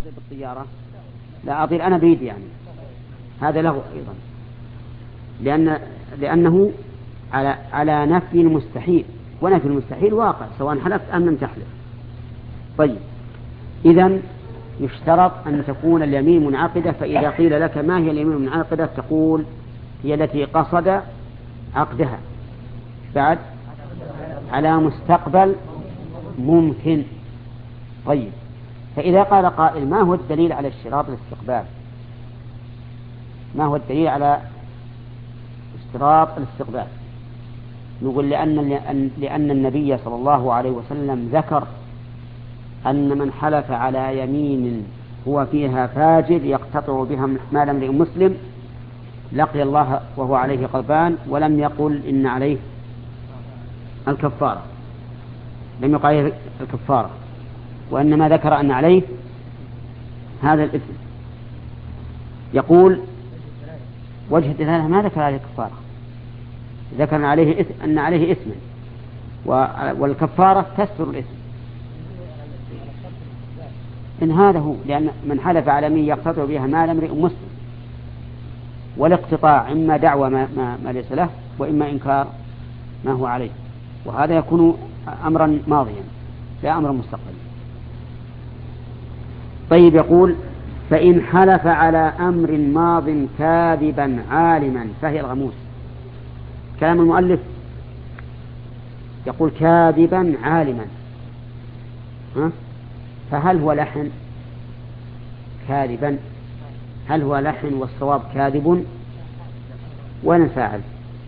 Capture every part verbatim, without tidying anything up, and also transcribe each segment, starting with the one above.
أطير بالطيارة؟ لا أطير أنا بيدي يعني، هذا له أيضا، لأن لأنه على على نفي المستحيل، ونفي المستحيل واقع سواء حلفت أم لم تحلف. طيب إذن يشترط أن تكون اليمين منعقدة، فإذا قيل لك ما هي اليمين المنعقدة تقول هي التي قصد عقدها بعد على مستقبل ممكن. طيب فإذا قال قائل ما هو الدليل على اشتراط الاستقبال؟ ما هو الدليل على اشتراط الاستقبال؟ نقول لأن, لأن النبي صلى الله عليه وسلم ذكر أن من حلف على يمين هو فيها فاجر يقتطع بها مال امرئ مسلم لقي الله وهو عليه غضبان، ولم يقل إن عليه الكفارة، لم يقل عليه الكفارة، وإنما ذكر أن عليه هذا الإثم. يقول وجه الدلالة ما ذكر عليه الكفارة، ذكر أن عليه إثم، أن عليه إثما، والكفارة تستر الإثم. إن هذا هو، لأن من حلف على يمين يقتطع بها مال امرئ مسلم، والاقتطاع إما دعوى ما, ما, ما ليس له، وإما إنكار ما هو عليه، وهذا يكون أمرا ماضيا لا أمرا مستقبلا. طيب يقول فإن حلف على أمر ماض كاذبا عالما فهي الغموس. كلام المؤلف يقول كاذبا عالما، ها؟ فهل هو لحن كاذبا؟ هل هو لحن والصواب كاذب؟ وين الفاعل؟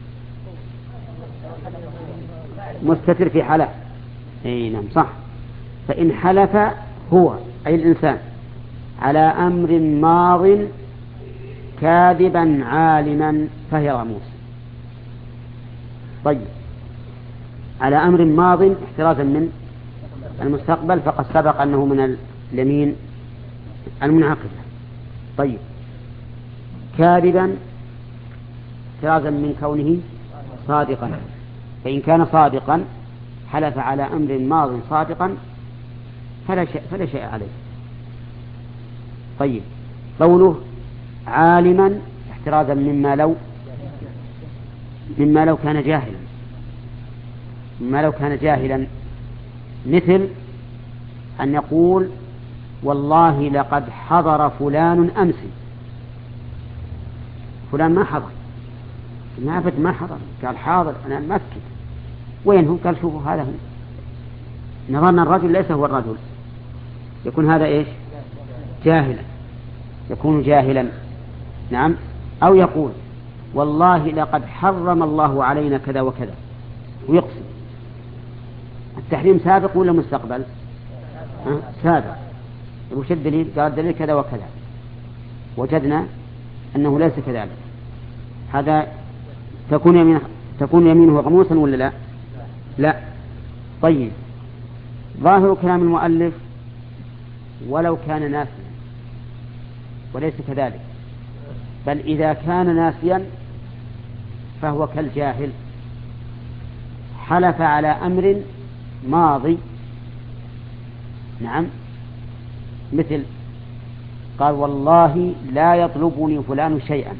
مستتر في حلف. اي نعم صح. فإن حلف هو أي الإنسان على أمر ماض كاذبا عالما فهي غموس. طيب على أمر ماض احترازا من المستقبل، فقد سبق أنه من اليمين المنعقدة. طيب كاذبا احترازا من كونه صادقا، فإن كان صادقا حلف على أمر ماض صادقا فلا شيء, فلا شيء عليه. طيب قوله عالما احترازا مما لو مما لو كان جاهلا مما لو كان جاهلا مثل أن يقول والله لقد حضر فلان أمس. فلان ما حضر، ما أبد ما حضر، قال حاضر أنا مأكد. وين هو؟ قال شوفوا هذا هو. نظرنا الرجل ليس هو الرجل، يكون هذا إيش؟ جاهلا، يكون جاهلا. نعم. أو يقول والله لقد حرم الله علينا كذا وكذا ويقسم. التحريم سابق ولا مستقبل؟ أه؟ سابق. وش الدليل؟ قال الدليل كذا وكذا، وجدنا أنه ليس كذلك. هذا تكون يمين تكون يمينه غموسا ولا لا؟ لا. طيب ظاهر كلام المؤلف ولو كان ناسيا، وليس كذلك، بل إذا كان ناسيا فهو كالجاهل، حلف على أمر ماضي. نعم. مثل قال والله لا يطلبني فلان شيئا.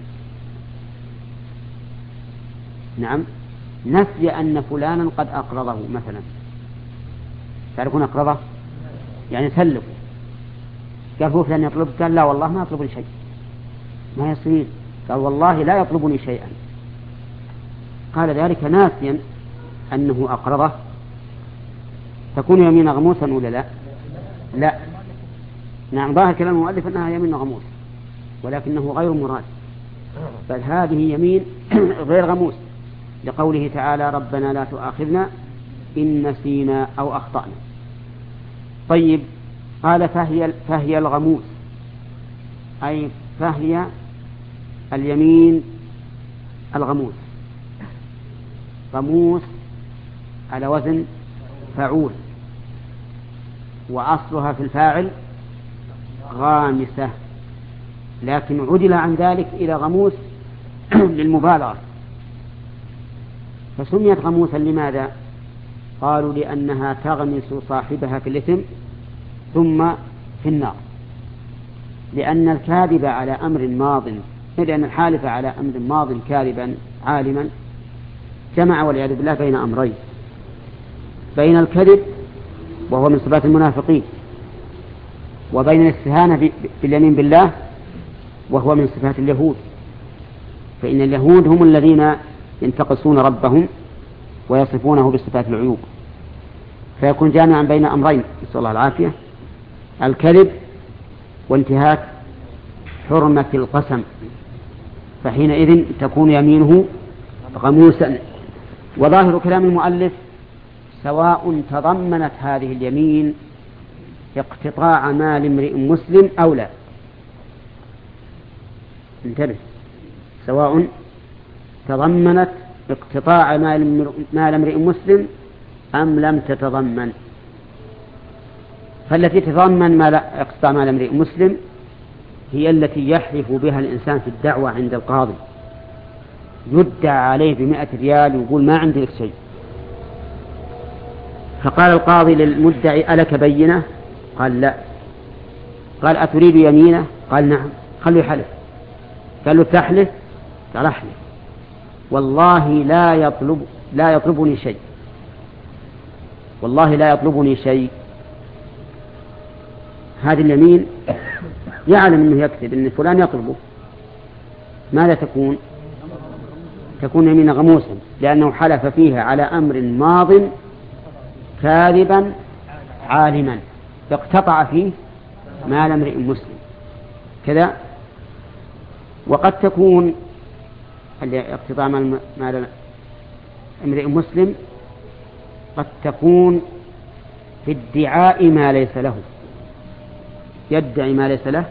نعم. نسي أن فلانا قد أقرضه مثلا. تعرفون أقرضه يعني سلفه. قال هو فلان يطلب؟ قال لا والله ما يطلبني شيء. ما يصير. قال والله لا يطلبني شيئا. قال ذلك ناسيا أنه أقرضه. تكون يمين غموسا ولا لا؟ لا. نعم. ظاهر كلام المؤلف أنها يمين غموس، ولكنه غير مراد، بل هذه يمين غير غموس، لقوله تعالى ربنا لا تؤاخذنا إن نسينا أو أخطأنا. طيب قال فهي, فهي الغموس، أي فهي اليمين الغموس. غموس على وزن فعول، وأصلها في الفاعل غامسة، لكن عدل عن ذلك إلى غموس للمبالغة، فسميت غموسا. لماذا؟ قالوا لأنها تغمس صاحبها في الإثم ثم في النار. لأن الكاذب على أمر ماض لأن الحالف على أمر ماض كاذبا عالما جمع والعياذ بالله بين أمرين، بين الكذب وهو من صفات المنافقين، وبين الاستهانة باليمين بالله وهو من صفات اليهود، فإن اليهود هم الذين ينتقصون ربهم ويصفونه بصفات العيوب، فيكون جامعا بين أمرين نسأل الله العافية، الكذب وانتهاك حرمة القسم، فحينئذ تكون يمينه غموسا. وظاهر كلام المؤلف سواء تضمنت هذه اليمين اقتطاع مال امرئ مسلم أو لا، انتبه، سواء تضمنت اقتطاع مال امرئ مسلم أم لم تتضمن. فالتي تتضمن مال اقتطاع مال امرئ مسلم هي التي يحلف بها الإنسان في الدعوة عند القاضي، يدعى عليه بمئة ريال ويقول ما عندي لك شيء، فقال القاضي للمدعي ألك بينة؟ قال لا. قال أتريد يمينه؟ قال نعم. خلوا يحلف. قال له تحلف؟ قال أحلف والله لا يطلب لا يطلبني شيء، والله لا يطلبني شيء. هذه اليمين يعلم أنه يكذب، أن فلان يطلبه، ماذا تكون؟ تكون يمين غموسا، لأنه حلف فيها على أمر ماض كاذبا عالما اقتطع فيه مال امرئ مسلم كذا. وقد تكون اقتطاع مال امرئ مسلم قد تكون في ادعاء ما ليس له، يدعي ما ليس له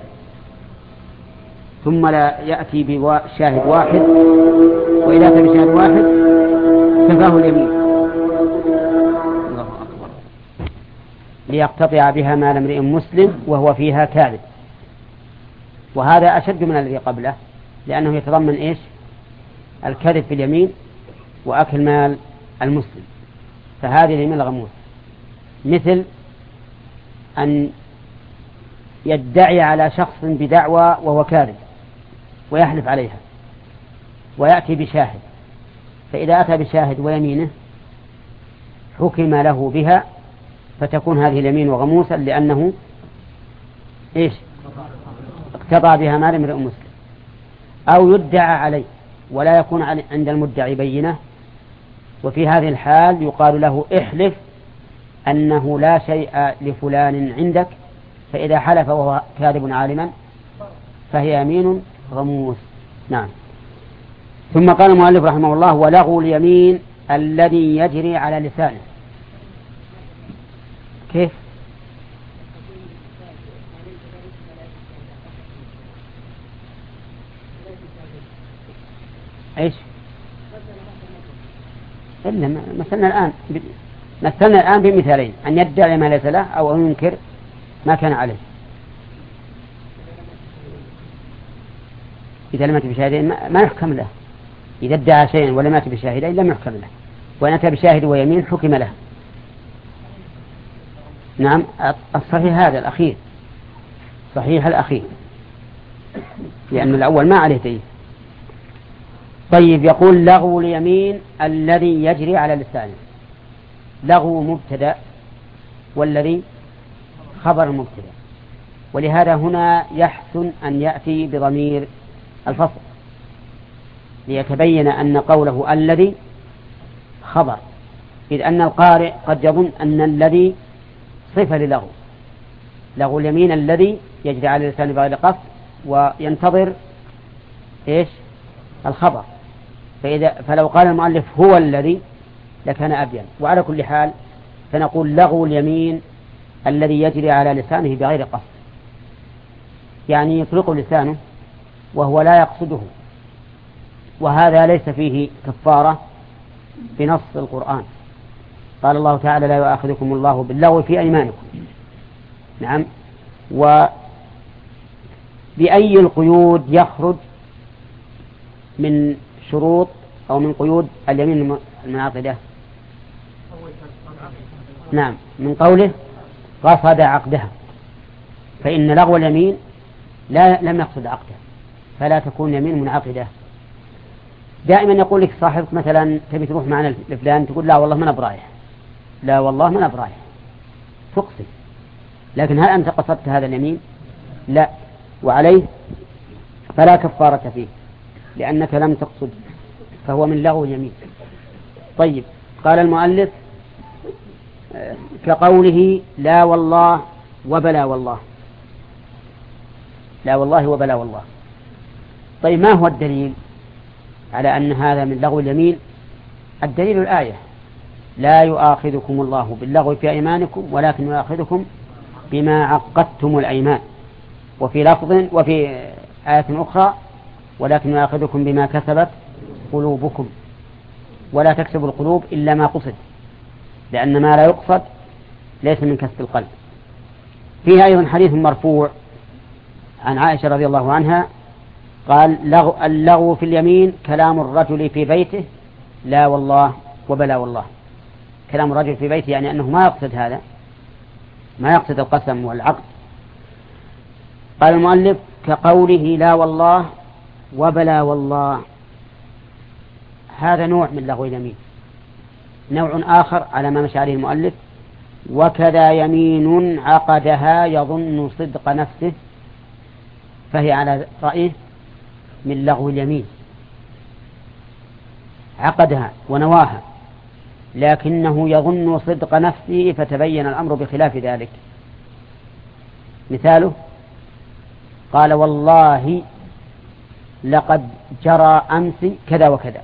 ثم لا يأتي بشاهد واحد، وإذا أتى بشاهد واحد كفاه اليمين، الله أكبر، ليقتطع بها مال امرئ مسلم وهو فيها كاذب. وهذا أشد من الذي قبله، لأنه يتضمن إيش؟ الكذب في اليمين وأكل مال المسلم، فهذه اليمين الغموس. مثل أن يدعي على شخص بدعوى وهو كاذب ويحلف عليها ويأتي بشاهد، فإذا أتى بشاهد ويمينه حكم له بها، فتكون هذه اليمين غموسا لأنه إيش؟ اقتضى بها مال امرئ مسلم. أو يدعى عليه ولا يكون عند المدعي بينة، وفي هذه الحال يقال له احلف أنه لا شيء لفلان عندك، فإذا حلف وهو كاذب عالما فهي يمين غموس. نعم. ثم قال المؤلف رحمه الله ولغو اليمين الذي يجري على لسانه. كيف؟ ايش؟ إلا مثلنا الآن مثلنا الآن بمثالين، أن يدعي ما ليس له أو أن ينكر ما كان عليه. إذا لم يأتي بشاهدين ما يحكم له، إذا ادعى شيئا ولم يأتي بشاهدين لم يحكم له، وإن أتى بشاهد ويمين حكم له. نعم. الصحيح هذا الأخير، صحيح الأخير، لأن الأول ما عليه دليل. طيب، يقول لغو اليمين الذي يجري على لسانه. لغو مبتدأ والذي خبر المبتدأ، ولهذا هنا يحسن أن يأتي بضمير الفصل ليتبين أن قوله الذي خبر، إذ أن القارئ قد يظن أن الذي صفة للغو، لغو اليمين الذي يجري على لسانه بغير قصد، وينتظر إيش؟ الخبر. فإذا فلو قال المؤلف هو الذي لكان أبين. وعلى كل حال فنقول لغو اليمين الذي يجري على لسانه بغير قصد، يعني يطلق لسانه وهو لا يقصده، وهذا ليس فيه كفارة بنص القرآن. قال الله تعالى لا يؤاخذكم الله باللغو في أيمانكم. نعم. وبأي القيود يخرج من شروط أو من قيود اليمين المنعقدة؟ نعم، من قوله قصد عقدها، فإن لغو اليمين لا لم يقصد عقده، فلا تكون يمين منعقدة. دائما يقول لك صاحبك مثلا تبي تروح معنا لفلان، تقول لا والله ما أنا برايح، لا والله ما أنا برايح، تقصد، لكن هل أنت قصدت هذا اليمين؟ لا، وعليه فلا كفارة فيه لأنك لم تقصد، فهو من لغو اليمين. طيب، قال المؤلف كقوله لا والله وبلا والله، لا والله وبلا والله. طيب، ما هو الدليل على أن هذا من لغو اليمين؟ الدليل الآية: لا يؤاخذكم الله باللغو في أيمانكم ولكن يؤاخذكم بما عقدتم الأيمان. وفي لفظ وفي آية أخرى: ولكن يؤاخذكم بما كسبت قلوبكم، ولا تكسب القلوب إلا ما قصد، لأن ما لا يقصد ليس من كسب القلب. فيها أيضا حديث مرفوع عن عائشة رضي الله عنها قال: اللغو في اليمين كلام الرجل في بيته لا والله وبلا والله. كلام الرجل في بيته يعني أنه ما يقصد هذا، ما يقصد القسم والعقد. قال المؤلف كقوله لا والله وبلا والله، هذا نوع من لغو اليمين. نوع آخر على ما مشى عليه المؤلف: وكذا يمين عقدها يظن صدق نفسه، فهي على رأيه من لغو اليمين، عقدها ونواها لكنه يظن صدق نفسه فتبين الأمر بخلاف ذلك. مثاله: قال والله لقد جرى أمس كذا وكذا،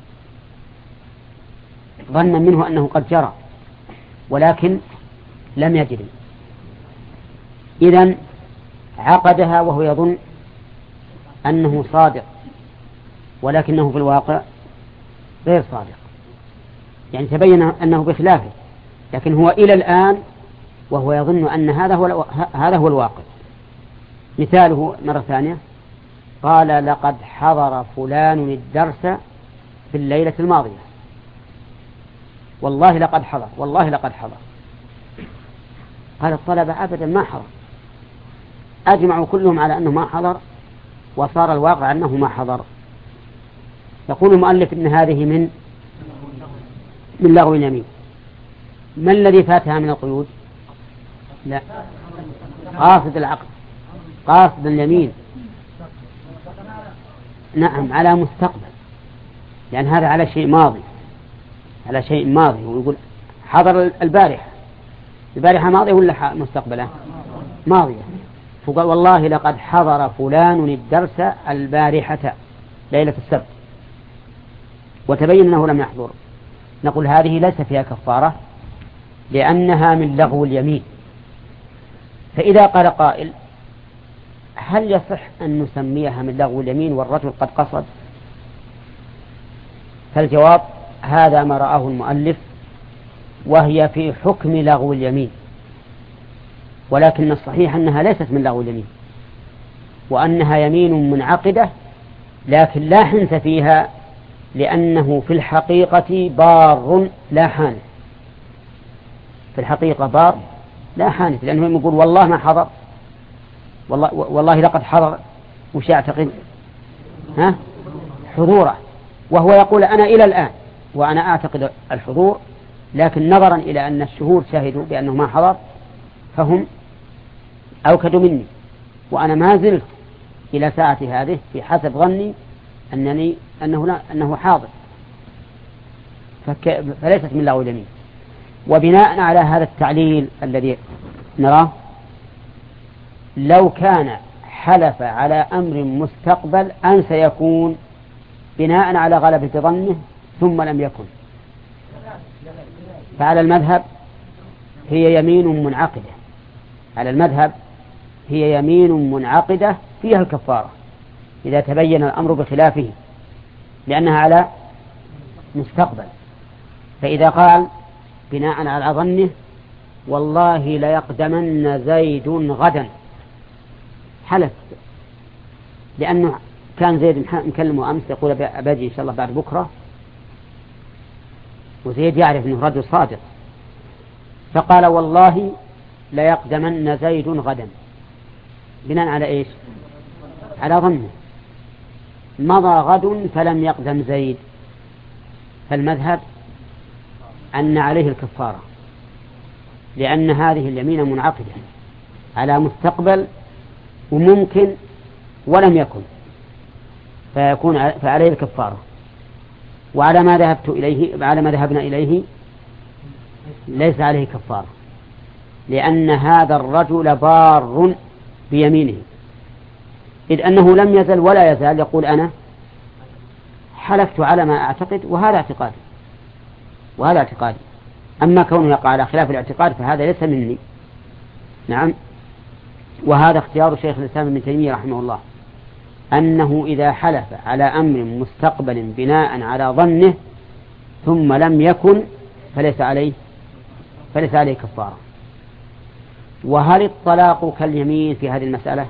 ظنا منه أنه قد جرى ولكن لم يجري، إذن عقدها وهو يظن أنه صادق ولكنه في الواقع غير صادق، يعني تبين أنه بخلافه، لكن هو إلى الآن وهو يظن أن هذا هو هذا هو الواقع. مثاله مرة ثانية: قال لقد حضر فلان الدرس في الليلة الماضية، والله لقد حضر، والله لقد حضر. قال الطلبة أبدا ما حضر، أجمعوا كلهم على أنه ما حضر، وصار الواقع أنه ما حضر. يقول المؤلف إن هذه من من لغو اليمين. ما الذي فاتها من القيود؟ لا، قاصد العقد، قاصد اليمين، نعم، على مستقبل، لأن هذا على شيء ماضي، على شيء ماضي. ويقول حضر البارحة، البارحة ماضية ولا مستقبلة؟ ماضية. فقال والله لقد حضر فلان الدرس البارحة ليلة السبت، وتبين أنه لم يحضر. نقول هذه ليس فيها كفارة لأنها من لغو اليمين. فإذا قال قائل: هل يصح أن نسميها من لغو اليمين والرجل قد قصد؟ فالجواب: هذا ما رآه المؤلف، وهي في حكم لغو اليمين، ولكن الصحيح أنها ليست من لغو اليمين، وأنها يمين منعقدة، لكن لا حنث فيها، لأنه في الحقيقة بار لا حانث. في الحقيقة بار لا حانث، لأنه يقول والله ما حضر، والله, والله لقد حضر، وش يعتقد؟ ها؟ حضوره، وهو يقول أنا إلى الآن وأنا أعتقد الحضور، لكن نظرا إلى أن الشهود شهدوا بأنه ما حضر فهم أوكدوا مني، وأنا ما زلت إلى ساعة هذه في حسب ظني أنني أنه, لا أنه حاضر، فليست من لغو اليمين. وبناء على هذا التعليل الذي نراه، لو كان حلف على أمر مستقبل أن سيكون بناء على غلبة ظنه ثم لم يكن، فعلى المذهب هي يمين منعقدة، على المذهب هي يمين منعقدة فيها الكفارة إذا تبين الأمر بخلافه، لأنها على مستقبل. فإذا قال بناء على ظنه والله ليقدمن زيد غدا، حلف لأنه كان زيد مكلمه أمس يقول أبجي إن شاء الله بعد بكرة، وزيد يعرف أنه رجل صادق، فقال والله ليقدمن زيد غدا، بناء على إيش؟ على ظنه. مضى غد فلم يقدم زيد، فالمذهب أن عليه الكفارة، لأن هذه اليمين منعقدة على مستقبل وممكن ولم يكن، فيكون فعليه الكفارة. وعلى ما ذهبت إليه على ما ذهبنا إليه ليس عليه كفارة، لأن هذا الرجل بار بيمينه، إذ أنه لم يزل ولا يزال يقول أنا حلفت على ما أعتقد وهذا اعتقادي وهذا اعتقادي. أما كونه يقع على خلاف الاعتقاد فهذا ليس مني. نعم. وهذا اختيار شيخ الإسلام ابن تيمية رحمه الله، أنه إذا حلف على أمر مستقبل بناء على ظنه ثم لم يكن فليس عليه فليس عليه كفارة. وهل الطلاق كاليمين في هذه المسألة؟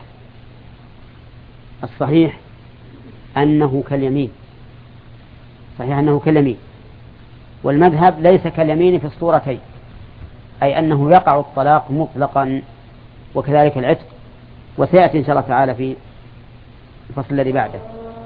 الصحيح أنه كاليمين، صحيح أنه كاليمين، والمذهب ليس كاليمين في الصورتين، أي أنه يقع الطلاق مطلقا وكذلك العتق، وسيأتي إن شاء الله تعالى في الفصل الذي بعده.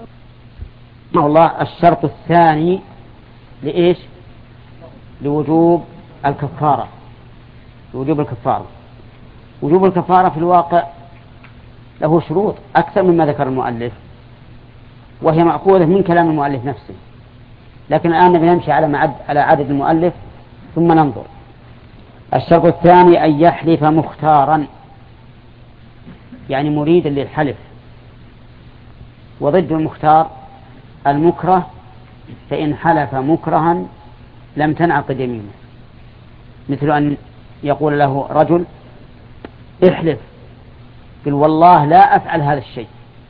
الله الشرط الثاني لإيش؟ لوجوب الكفارة. لوجوب الكفارة وجوب الكفارة في الواقع له شروط أكثر مما ذكر المؤلف، وهي مأخوذة من كلام المؤلف نفسه، لكن الآن نمشي على معد على عدد المؤلف ثم ننظر. الشرط الثاني أن يحلف مختارا، يعني مريدا للحلف، وضد المختار المكره، فإن حلف مكرها لم تنعقد يمينه، مثل أن يقول له رجل احلف، قل والله لا أفعل هذا الشيء،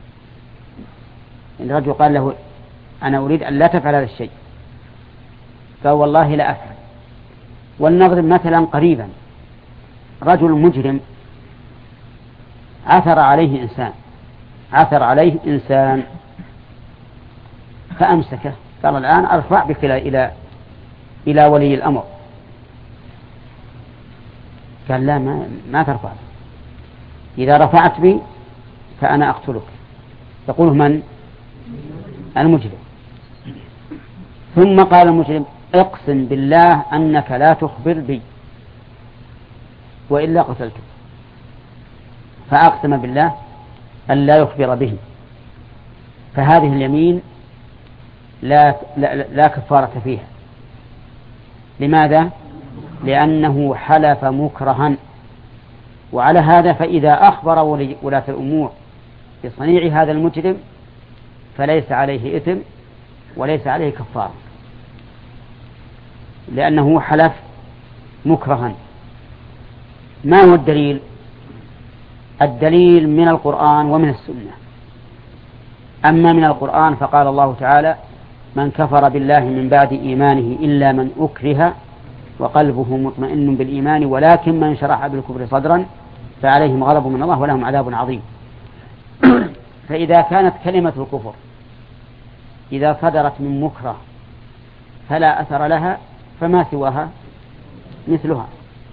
إن الرجل قال له أنا أريد أن لا تفعل هذا الشيء، قال والله لا أفعل. ولنضرب مثلا قريبا، رجل مجرم عثر عليه إنسان عثر عليه إنسان فأمسكه، قال الآن أرفع بك إلى إلى ولي الأمر، قال لا ما, ما ترفع، إذا رفعت بي فأنا أقتلك. يقوله من؟ المجرم. ثم قال المجرم اقسم بالله أنك لا تخبر بي وإلا قتلتك، فأقسم بالله أن لا يخبر به، فهذه اليمين لا, لا, لا كفارة فيها. لماذا؟ لأنه حلف مكرها. وعلى هذا فإذا أخبر ولاة الأمور بصنيع هذا المجرم فليس عليه إثم وليس عليه كفارة، لأنه حلف مكرها. ما هو الدليل؟ الدليل من القرآن ومن السنة. أما من القرآن فقال الله تعالى من كفر بالله من بعد إيمانه إلا من أكره وقلبه مطمئن بالإيمان ولكن من شرح بالكفر صدرا فعليهم غضب من الله ولهم عذاب عظيم. فإذا كانت كلمة الكفر إذا صدرت من مكره فلا أثر لها فما سواها مثلها.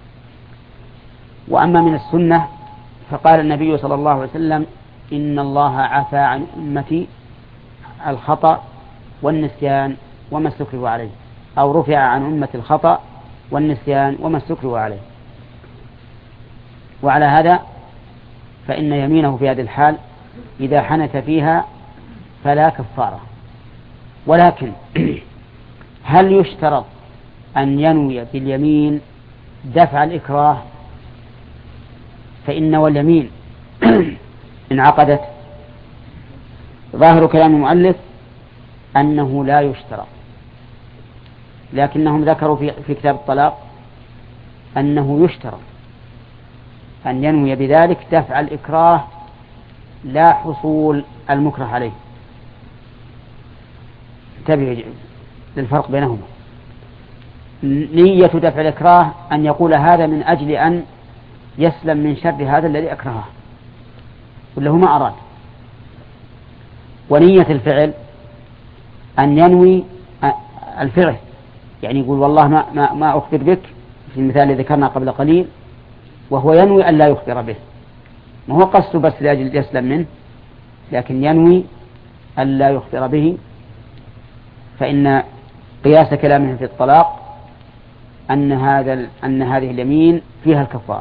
وأما من السنة فقال النبي صلى الله عليه وسلم إن الله عفى عن أمتي الخطأ والنسيان وما استكرهوا عليه، أو رفع عن أمة الخطأ والنسيان وما استكرهوا عليه. وعلى هذا فإن يمينه في هذه الحال إذا حنث فيها فلا كفارة. ولكن هل يشترط أن ينوي باليمين دفع الإكراه؟ فإن واليمين انعقدت. ظاهر كلام المؤلف أنه لا يشترط، لكنهم ذكروا في, في كتاب الطلاق أنه يشترط أن ينوي بذلك دفع الإكراه لا حصول المكره عليه. انتبهوا للفرق بينهما. نية دفع الإكراه أن يقول هذا من أجل أن يسلم من شر هذا الذي أكرهه وله ما أراد. ونية الفعل أن ينوي الفعل، يعني يقول والله ما, ما, ما أخبر بك في المثال الذي ذكرنا قبل قليل، وهو ينوي أن لا يخبر به، ما هو قصده بس لأجل يسلم منه، لكن ينوي ألا يخبر به، فإن قياس كلامه في الطلاق أن هذا أن هذه اليمين فيها الكفارة،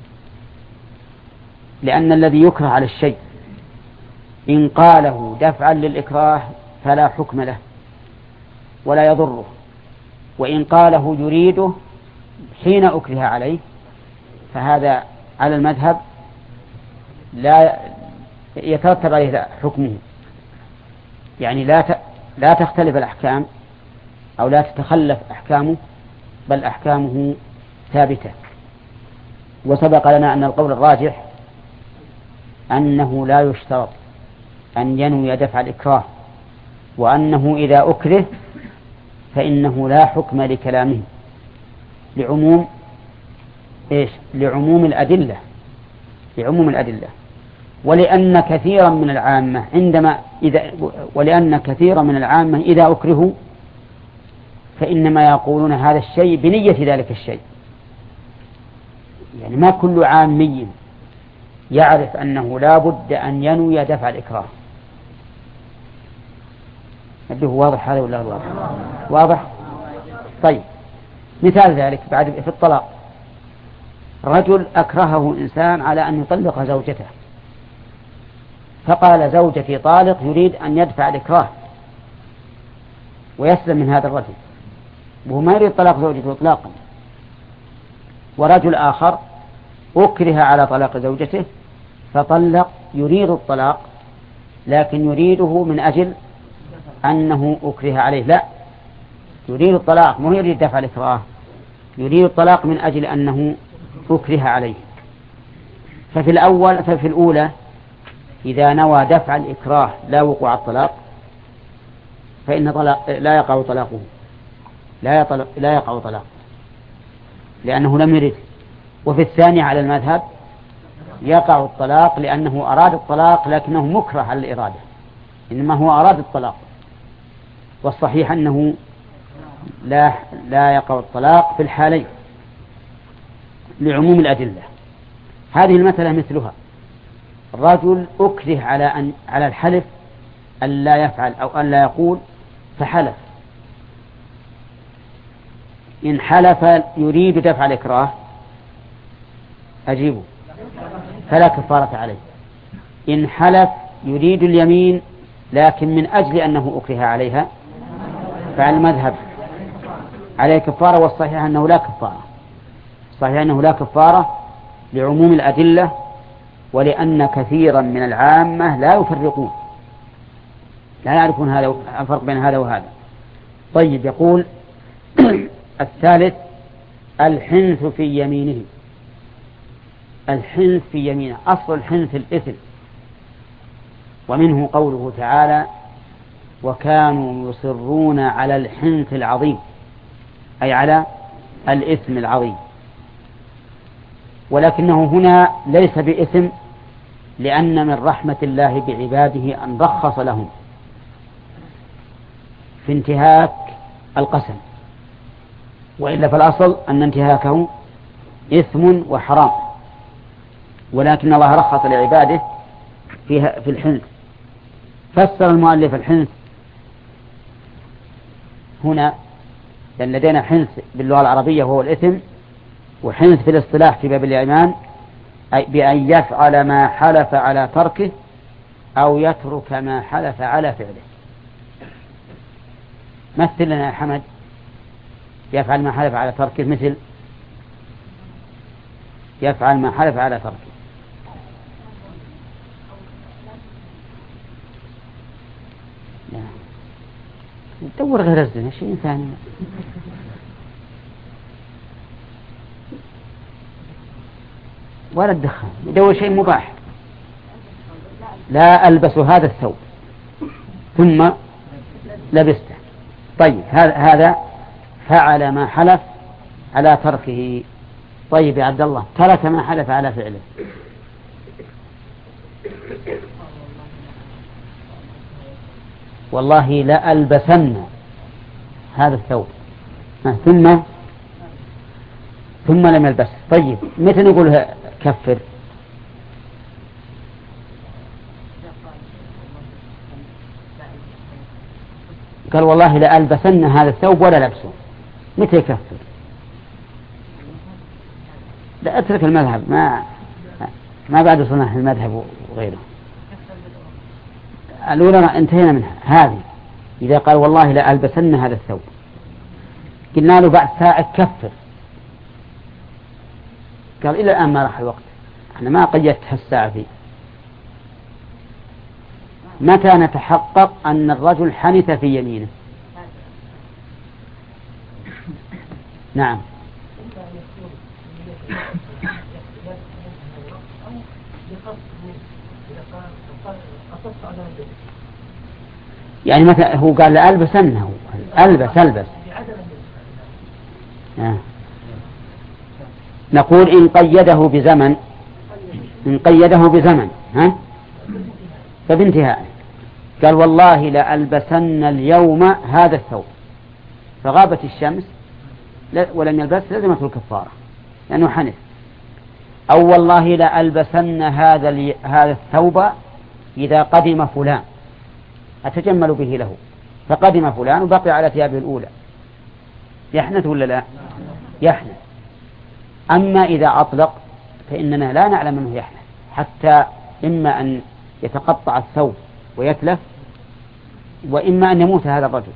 لأن الذي يكره على الشيء إن قاله دفعا للإكراه فلا حكم له ولا يضره، وإن قاله يريده حين أكره عليه فهذا على المذهب لا يترتب عليه حكمه، يعني لا لا تختلف الأحكام أو لا تتخلف أحكامه، بل أحكامه ثابتة. وسبق لنا أن القول الراجح أنه لا يشترط أن ينوي دفع الإكراه، وأنه إذا أكره فإنه لا حكم لكلامه لعموم إيش؟ لعموم الأدلة لعموم الأدلة ولأن كثيرا من العامة عندما إذا ولأن كثيرا من العامة إذا أكرهوا فإنما يقولون هذا الشيء بنية ذلك الشيء، يعني ما كل عامي يعرف أنه لا بد أن ينوي دفع الإكراه. هل هو واضح هذا ولا واضح؟ واضح. طيب، مثال ذلك بعد في الطلاق، رجل أكرهه إنسان على أن يطلق زوجته، فقال زوجتي طالق، يريد أن يدفع الإكراه ويسلم من هذا الرجل، وهو ما يريد طلاق زوجته إطلاقا. ورجل آخر أكره على طلاق زوجته فطلق، يريد الطلاق لكن يريده من أجل أنه أكره عليه، لا، يريد الطلاق مو يريد دفع الإكراه، يريد الطلاق من أجل أنه أكره عليه. ففي الأول ففي الأولى إذا نوى دفع الإكراه لا وقوع الطلاق فإن طلاق لا يقع طلاقه لا يطلق لا يقع طلاق لأنه لم يرد. وفي الثاني على المذهب يقع الطلاق لأنه أراد الطلاق لكنه مكره على الإرادة، إنما هو أراد الطلاق. والصحيح أنه لا لا يقع الطلاق في الحالين لعموم الأدلة. هذه المسألة مثلها، رجل أكره على أن على الحلف أن لا يفعل أو أن لا يقول فحلف، إن حلف يريد دفع الإكراه أجيبه فلا كفارة عليه، إن حلف يريد اليمين لكن من أجل أنه أكره عليها فعلى المذهب عليه كفارة، والصحيح أنه لا كفارة صحيح أنه لا كفارة لعموم الأدلة، ولأن كثيرا من العامة لا يفرقون لا يعرفون هذا الفرق بين هذا وهذا. طيب، يقول الثالث الحنث في يمينه. الحنث في يمينه، أصل الحنث الإثم، ومنه قوله تعالى وكانوا يصرون على الحنث العظيم، أي على الإثم العظيم. ولكنه هنا ليس بإثم، لأن من رحمة الله بعباده أن رخص لهم في انتهاك القسم، وإلا فالأصل أن انتهاكه إثم وحرام، ولكن الله رخص لعباده فيها في الحنث. فسر المؤلف الحنث هنا، لأن لدينا حنث باللغة العربية وهو الإثم، وحنث في الاصطلاح في باب الإيمان أي بأن يفعل ما حلف على تركه أو يترك ما حلف على فعله. مثل لنا يا حمد، يفعل ما حلف على تركه، مثل يفعل ما حلف على تركه. لا، دور غير الزنا شيء ثاني. ولا الدخان، يدور شيء مباح. لا ألبس هذا الثوب ثم لبسته. طيب، هذا فعل ما حلف على تركه. طيب يا عبد الله، ترك ما حلف على فعله. والله لا ألبسن هذا الثوب ثم ثم لم يلبس. طيب، متى نقول كفر؟ قال والله لألبسن هذا الثوب ولا لبسه، متى يكفر؟ لا اترك المذهب، ما ما بعد صنع المذهب وغيره. الأولى انتهينا منها. هذه إذا قال والله لألبسن هذا الثوب، قلنا له بعد ساعة كفر، قال إلى الآن ما راح الوقت، احنا ما قيدتها الساعة فيه. متى نتحقق أن الرجل حنث في يمينه؟ نعم. يعني متى هو قال لألبسنه، ألبس ألبس آه. نقول إن قيده بزمن، إن قيده بزمن ها فبانتهاء. قال والله لألبسن اليوم هذا الثوب، فغابت الشمس ولم يلبس لازمته الكفارة لأنه حنث. أو والله لألبسن هذا هذا الثوب إذا قدم فلان، أتجمل به له، فقدم فلان وبقي على ثيابه الأولى، يحنث ولا لا؟ يحنث. أما إذا أطلق فإننا لا نعلم أنه يحنث، حتى إما أن يتقطع الثوب ويتلف، وإما أن يموت هذا الرجل،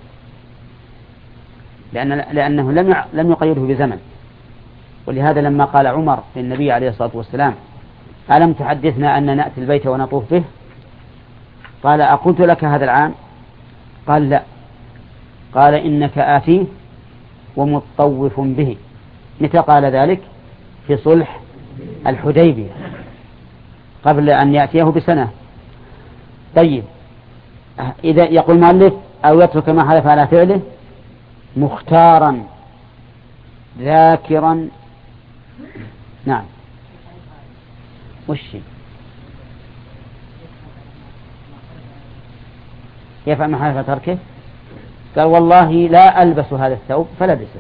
لأن لأنه لم لم يقيده بزمن. ولهذا لما قال عمر للنبي عليه الصلاة والسلام ألم تحدثنا أن نأتي البيت ونطوف به؟ قال أقلت لك هذا العام؟ قال لا. قال إنك آتيه ومطوف به. متى قال ذلك؟ في صلح الحديبية قبل أن يأتيه بسنة. طيب إذا يقول المؤلف أو يترك ما حلف على فعله مختارا ذاكرا. نعم. وش يفعل ما حلف تركه؟ قال والله لا ألبس هذا الثوب فلبسه.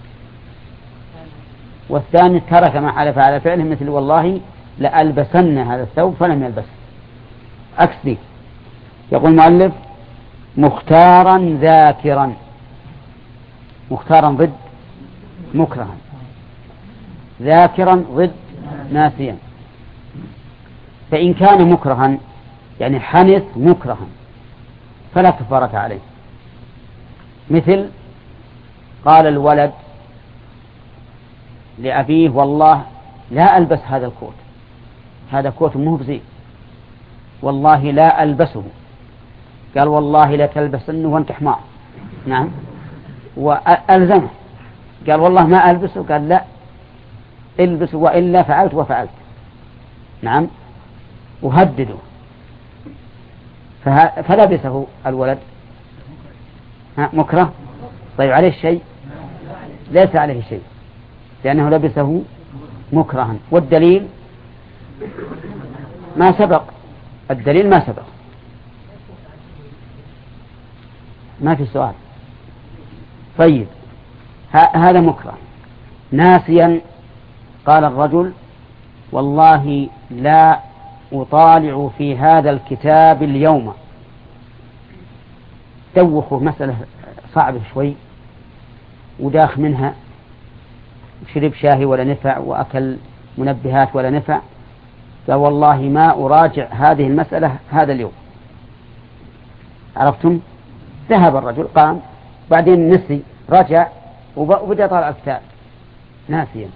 والثاني ترك ما حلف على فعله مثل والله لألبسن هذا الثوب فلم يلبسه. أكسي. يقول المؤلف مختارا ذاكرا. مختارا ضد مكرها، ذاكرا ضد ناسيا. فإن كان مكرها يعني حنث مكرها فلا كفارة عليه. مثل قال الولد لأبيه والله لا ألبس هذا الكوت، هذا كوت مهزئ، والله لا ألبسه. قال والله لا تلبسنه وانت حمار. نعم. وألزمه قال والله ما ألبسه، قال لا البسه وإلا فعلت وفعلت. نعم. وهدده فلبسه الولد مكره. طيب عليه شيء؟ ليس عليه شيء لأنه لبسه مكرها. والدليل ما سبق، الدليل ما سبق، ما في سؤال. طيب هذا مكره. ناسيا قال الرجل والله لا أطالع في هذا الكتاب اليوم. دوخوا مسألة صعبة شوي وداخ منها، شرب شاهي ولا نفع وأكل منبهات ولا نفع، قال والله ما أراجع هذه المسألة هذا اليوم. عرفتم؟ ذهب الرجل قام بعدين نسي، رجع وبدأ طالع الكتاب ناسيا.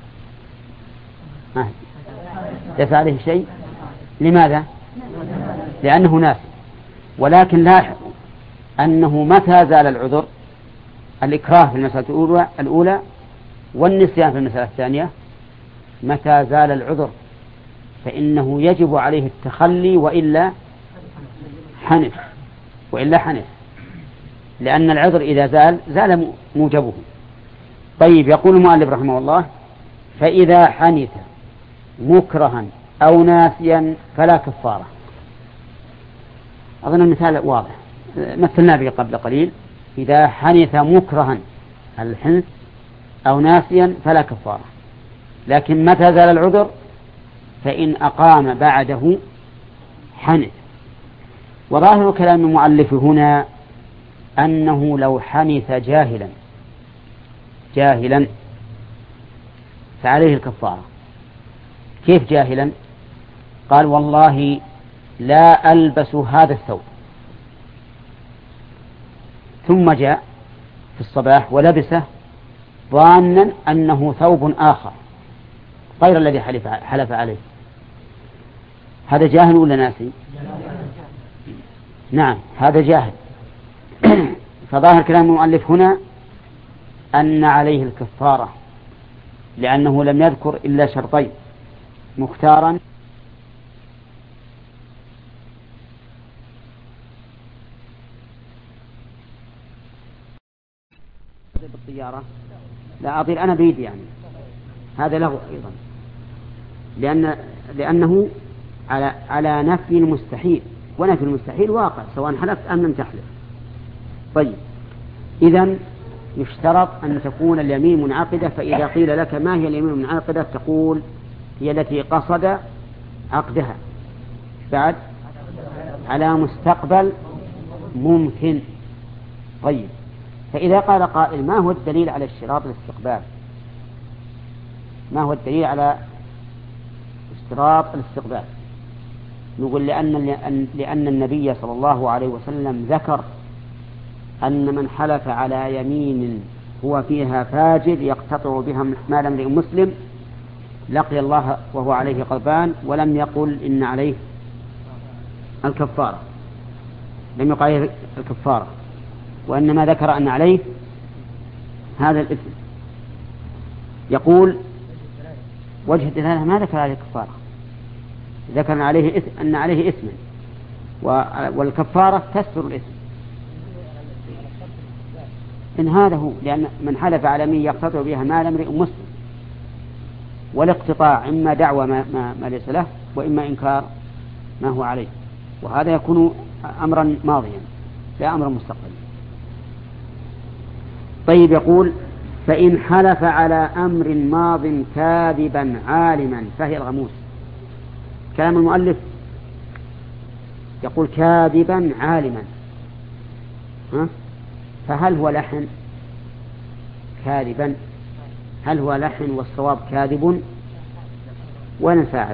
ليس عليه شيء. لماذا؟ لأنه ناسي. ولكن لاحظوا أنه متى زال العذر؟ الإكراه في المسألة الأولى, الأولى والنسيان في المسألة الثانية. متى زال العذر فإنه يجب عليه التخلي وإلا حنف، وإلا حنف، لأن العذر إذا زال زال موجبه. طيب يقول المؤلف رحمه الله فإذا حنث مكرها أو ناسيا فلا كفارة. أظن المثال واضح مثلنا به قبل قليل. إذا حنث مكرها الحنث أو ناسيا فلا كفارة. لكن متى زال العذر فإن أقام بعده حنث. وظاهر كلام المؤلف هنا أنه لو حنث جاهلا جاهلا فعليه الكفارة. كيف جاهلا؟ قال والله لا ألبس هذا الثوب، ثم جاء في الصباح ولبسه ظانا أنه ثوب آخر غير الذي حلف, حلف عليه. هذا جاهل ولا ناسي؟ نعم هذا جاهل. فظاهر كلام المؤلف هنا أن عليه الكفارة، لأنه لم يذكر إلا شرطين مختارا بالطيارة. لا أطير أنا بيدي يعني، هذا له أيضا، لأن لأنه على على نفي المستحيل، ونفي المستحيل واقع سواء حلفت أم لم تحلف. طيب إذن يشترط أن تكون اليمين منعقدة. فإذا قيل لك ما هي اليمين المنعقدة تقول هي التي قصد عقدها بعد على مستقبل ممكن. طيب فإذا قال قائل ما هو الدليل على اشتراط الاستقبال؟ ما هو الدليل على اشتراط الاستقبال؟ نقول لأن, لأن النبي صلى الله عليه وسلم ذكر أن من حلف على يمين هو فيها فاجر يقتطع بها مال امرئ مسلم لقي الله وهو عليه غضبان، ولم يقل إن عليه الكفارة، لم يقل عليه الكفارة، وإنما ذكر أن عليه هذا الإثم. يقول وجه الدلالة ما ذكر عليه الكفارة، ذكر عليه إثم، أن عليه إثما، والكفارة تستر الإثم. إن هذا هو، لأن من حلف على من يقتطع بها مال امرئ مسلم، والاقتطاع إما دعوى ما, ما, ما ليس له، وإما إنكار ما هو عليه، وهذا يكون أمرا ماضيا لا أمرا مستقبلا. طيب يقول فإن حلف على أمر ماض كاذبا عالما فهي الغموس. كلام المؤلف يقول كاذبا عالما، ها؟ فهل هو لحن؟ كاذبا هل هو لحن والصواب كاذب؟ وين الفاعل؟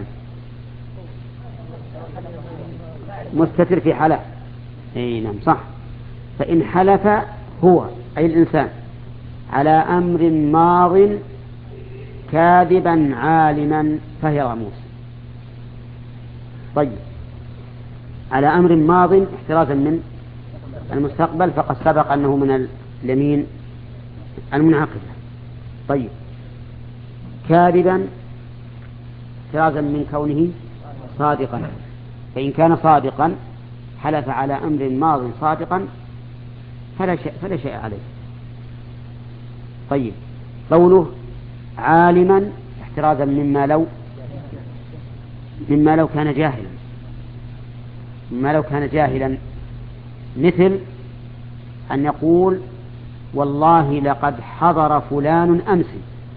مستتر في حلف. اي نعم صح. فإن حلف هو أي الإنسان على أمر ماض كاذبا عالما فهي غموس. طيب على أمر ماض احترازا من المستقبل، فقد سبق أنه من اليمين المنعقدة. طيب كاذبا احترازا من كونه صادقا، فإن كان صادقا حلف على أمر ماض صادقا فلا شيء, فلا شيء عليه. طيب قوله عالما احترازا مما لو مما لو كان جاهلا مما لو كان جاهلا مثل أن يقول والله لقد حضر فلان أمس.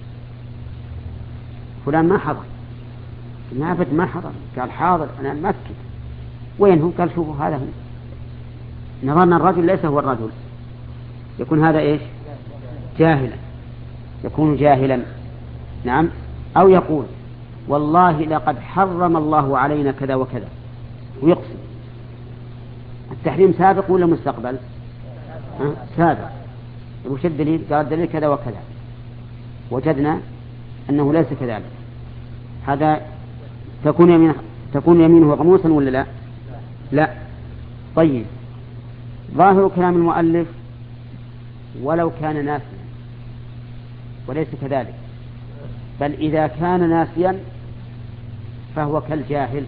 فلان ما حضر، ما أبد ما حضر، قال حاضر أنا مأكد. وين هو؟ قال شوفوا هذا هو. نظرنا الرجل ليس هو الرجل، يكون هذا إيش؟ جاهلا، يكون جاهلا. نعم. أو يقول والله لقد حرم الله علينا كذا وكذا ويقسم. التحريم سابق ولا مستقبل؟ أه؟ سابق. وش الدليل؟ قال الدليل كذا وكذا، وجدنا أنه ليس كذلك. هذا تكون يمين تكون يمينه غموسا ولا لا؟ لا. طيب ظاهر كلام المؤلف ولو كان ناسيا، وليس كذلك، بل إذا كان ناسيا فهو كالجاهل،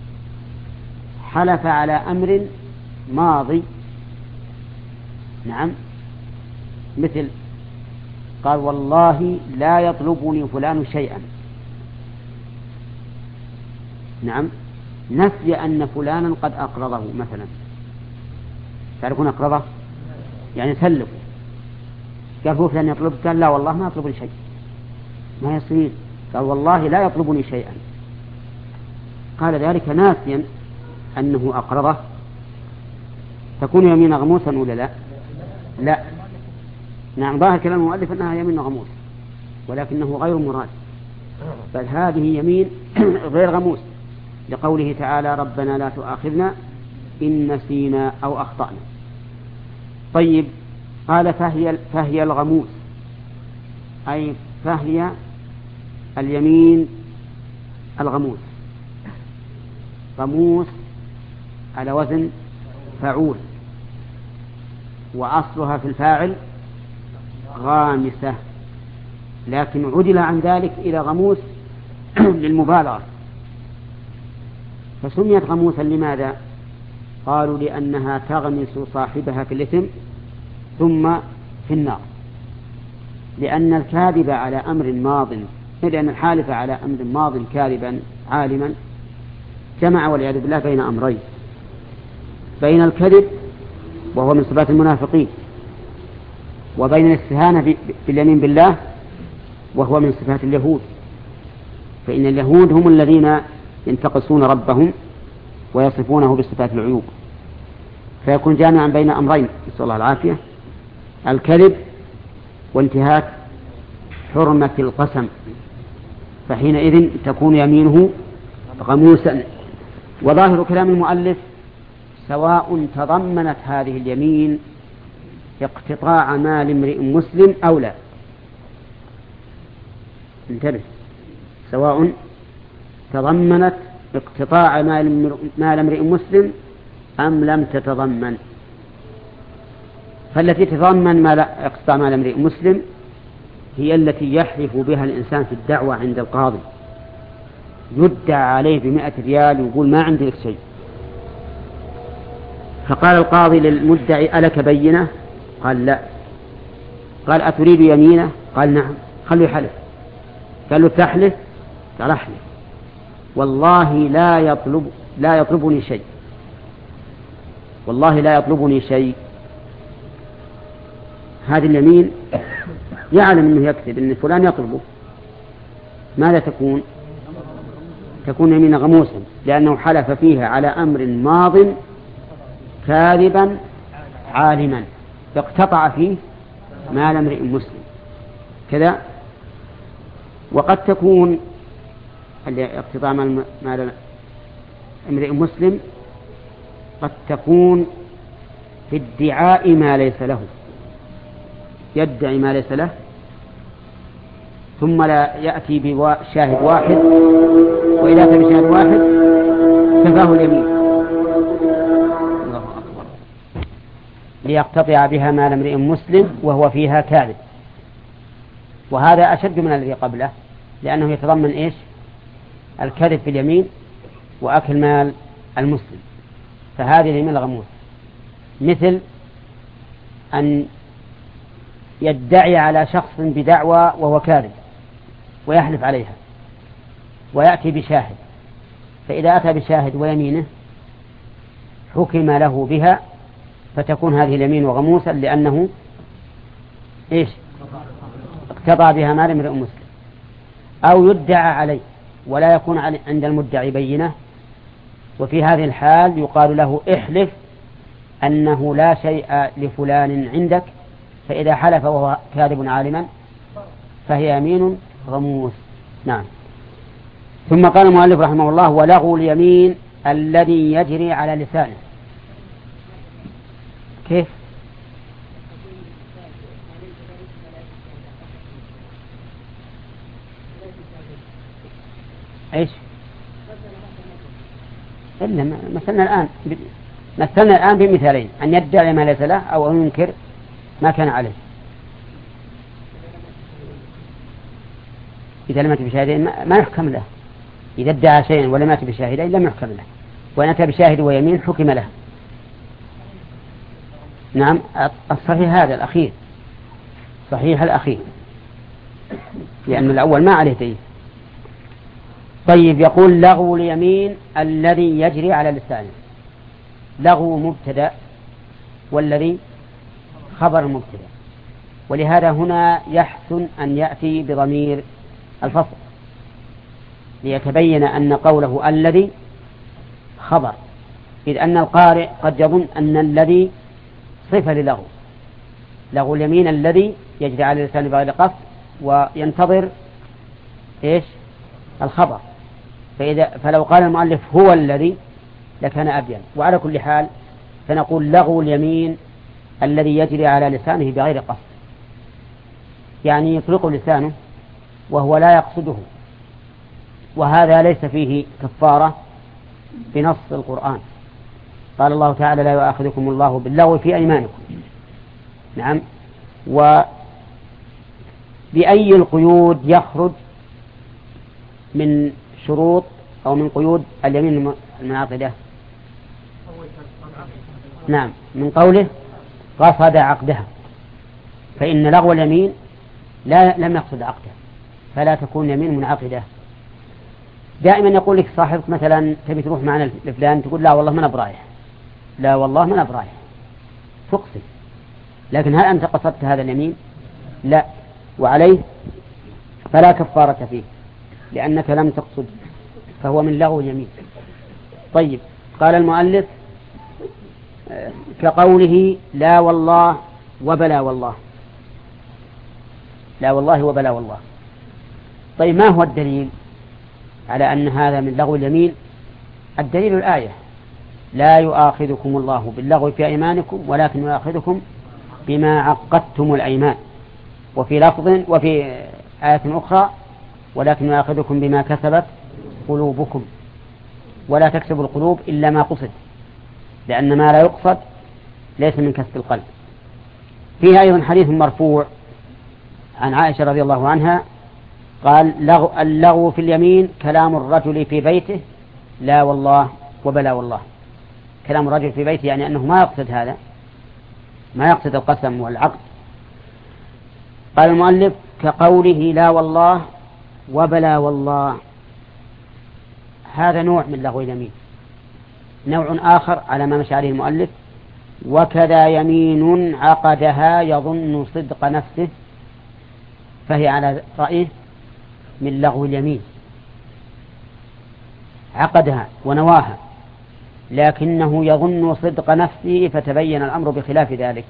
حلف على أمر ماضي. نعم. مثل قال والله لا يطلبني فلان شيئا. نعم. نسي أن فلانا قد أقرضه مثلا. تعرفون أقرضه يعني سلفه. قال هو فلان يطلب؟ قال لا والله ما يطلبني شيء. ما يصير. قال والله لا يطلبني شيئا. قال ذلك ناسيا أنه أقرضه تكون يمين غموسا ولا لا؟ لا. نعم، ظاهر كلام المؤلف أنها يمين غموس، ولكنه غير مراد، بل هذه يمين غير غموس، لقوله تعالى ربنا لا تؤاخذنا إن نسينا أو أخطأنا. طيب، قال فهي, فهي الغموس، أي فهي اليمين الغموس. غموس على وزن فعول، وأصلها في الفاعل غامسة، لكن عدل عن ذلك إلى غموس للمبالغة، فسميت غموسا. لماذا؟ قالوا لأنها تغمس صاحبها في الإثم ثم في النار، لأن الكاذب على أمر ماض، لأن الحالف على أمر ماض كاذبا عالما جمع والعياذ بالله بين أمرين، بين الكذب وهو من صفات المنافقين، وبين الاستهانة باليمين بالله وهو من صفات اليهود، فإن اليهود هم الذين ينتقصون ربهم ويصفونه بصفات العيوب، فيكون جامعا بين أمرين، نسأل الله العافية، الكذب وانتهاك حرمة القسم، فحينئذ تكون يمينه غموسا. وظاهر كلام المؤلف سواء تضمنت هذه اليمين اقتطاع مال امرئ مسلم أو لا. انتبه، سواء تضمنت اقتطاع مال امرئ مسلم أم لم تتضمن. فالتي تتضمن مال اقتطاع مال امرئ مسلم هي التي يحلف بها الإنسان في الدعوة عند القاضي، يدعى عليه بمئة ريال ويقول ما عندي لك شيء، فقال القاضي للمدعي ألك بينة؟ قال لا. قال أتريد يمينه؟ قال نعم. خلوا يحلف. قال له تحلف؟ قال أحلف والله لا يطلب لا يطلبني شيء، والله لا يطلبني شيء. هذه اليمين يعلم أنه يكذب، أن فلان يطلبه، ماذا تكون؟ تكون يمين غموسا، لأنه حلف فيها على أمر ماض كاذبا عالما اقتطع فيه مال امرئ مسلم كذا. وقد تكون اقتطاع مال امرئ مسلم قد تكون في ادعاء ما ليس له، يدعي ما ليس له ثم لا يأتي بشاهد واحد، وإذا أتى بشاهد واحد كفاه اليمين، الله أكبر، ليقتطع بها مال امرئ مسلم وهو فيها كاذب. وهذا أشد من الذي قبله، لأنه يتضمن إيش؟ الكذب في اليمين وأكل مال المسلم. فهذه اليمين الغموس، مثل أن يدعي على شخص بدعوى وهو كاذب ويحلف عليها ويأتي بشاهد، فإذا أتى بشاهد ويمينه حكم له بها، فتكون هذه اليمين غموسا، لأنه إيش؟ اقتضى بها مال امرئ مسلم. أو يدعى عليه ولا يكون عند المدعي بينة، وفي هذه الحال يقال له احلف أنه لا شيء لفلان عندك، فإذا حلف وهو كاذب عالما فهي يمين غموس. نعم. ثم قال المؤلف رحمه الله ولغو اليمين الذي يجري على لسانه. كيف؟ ايش؟ إلا مثلنا الآن مثلنا الآن بمثالين، أن يدعي ما ليس له أو أن ينكر ما كان عليه. إذا لم يأت بشاهدين ما يحكم له، إذا ادعى شيئا ولم يأت بشاهدين لم يحكم له، وإن أتى بشاهد ويمين حكم له. نعم، الصحيح هذا الأخير، صحيح الأخير، لأن الأول ما عليه دليل. طيب، يقول لغو اليمين الذي يجري على لسانه. لغو مبتدأ والذي خبر مبتدأ، ولهذا هنا يحسن أن يأتي بضمير الفصل ليتبين أن قوله الذي خبر إذ أن القارئ قد يظن أن الذي صفة للغو، لغو اليمين الذي يجري على اللسان بغير قصد وينتظر إيش الخبر. فإذا فلو قال المؤلف هو الذي لكان أبين. وعلى كل حال فنقول لغو اليمين الذي يجري على لسانه بغير قصد، يعني يطلق لسانه وهو لا يقصده، وهذا ليس فيه كفارة بنص القرآن. قال الله تعالى لا يؤاخذكم الله باللغو في أيمانكم. نعم. وبأي القيود يخرج من شروط أو من قيود اليمين المنعقدة؟ نعم، من قوله قصد عقدها، فإن لغو اليمين لا لم يقصد عقده فلا تكون يمين منعقدة. دائما يقول لك صاحبك مثلا تبي تروح معنا لفلان، تقول لا والله ما أنا برايح، لا والله ما أنا برايح، تقصد، لكن هل أنت قصدت هذا اليمين؟ لا، وعليه فلا كفارة فيه لأنك لم تقصد، فهو من لغو اليمين. طيب، قال المؤلف كقوله لا والله وبلا والله، لا والله وبلا والله. طيب، ما هو الدليل على أن هذا من لغو اليمين؟ الدليل الآية لا يؤاخذكم الله باللغو في أيمانكم ولكن يؤاخذكم بما عقدتم الأيمان، وفي لفظ وفي آية أخرى ولكن يؤاخذكم بما كسبت قلوبكم، ولا تكسب القلوب إلا ما قصد، لأن ما لا يقصد ليس من كسب القلب. فيها أيضا حديث مرفوع عن عائشة رضي الله عنها قال لغو اللغو في اليمين كلام الرجل في بيته لا والله وبلا والله. كلام الرجل في بيته يعني أنه ما يقصد هذا، ما يقصد القسم والعقد. قال المؤلف كقوله لا والله وبلا والله، هذا نوع من لغو اليمين. نوع آخر على ما مشى عليه المؤلف وكذا يمين عقدها يظن صدق نفسه، فهي على رأيه من لغو اليمين، عقدها ونواها لكنه يظن صدق نفسه فتبين الأمر بخلاف ذلك.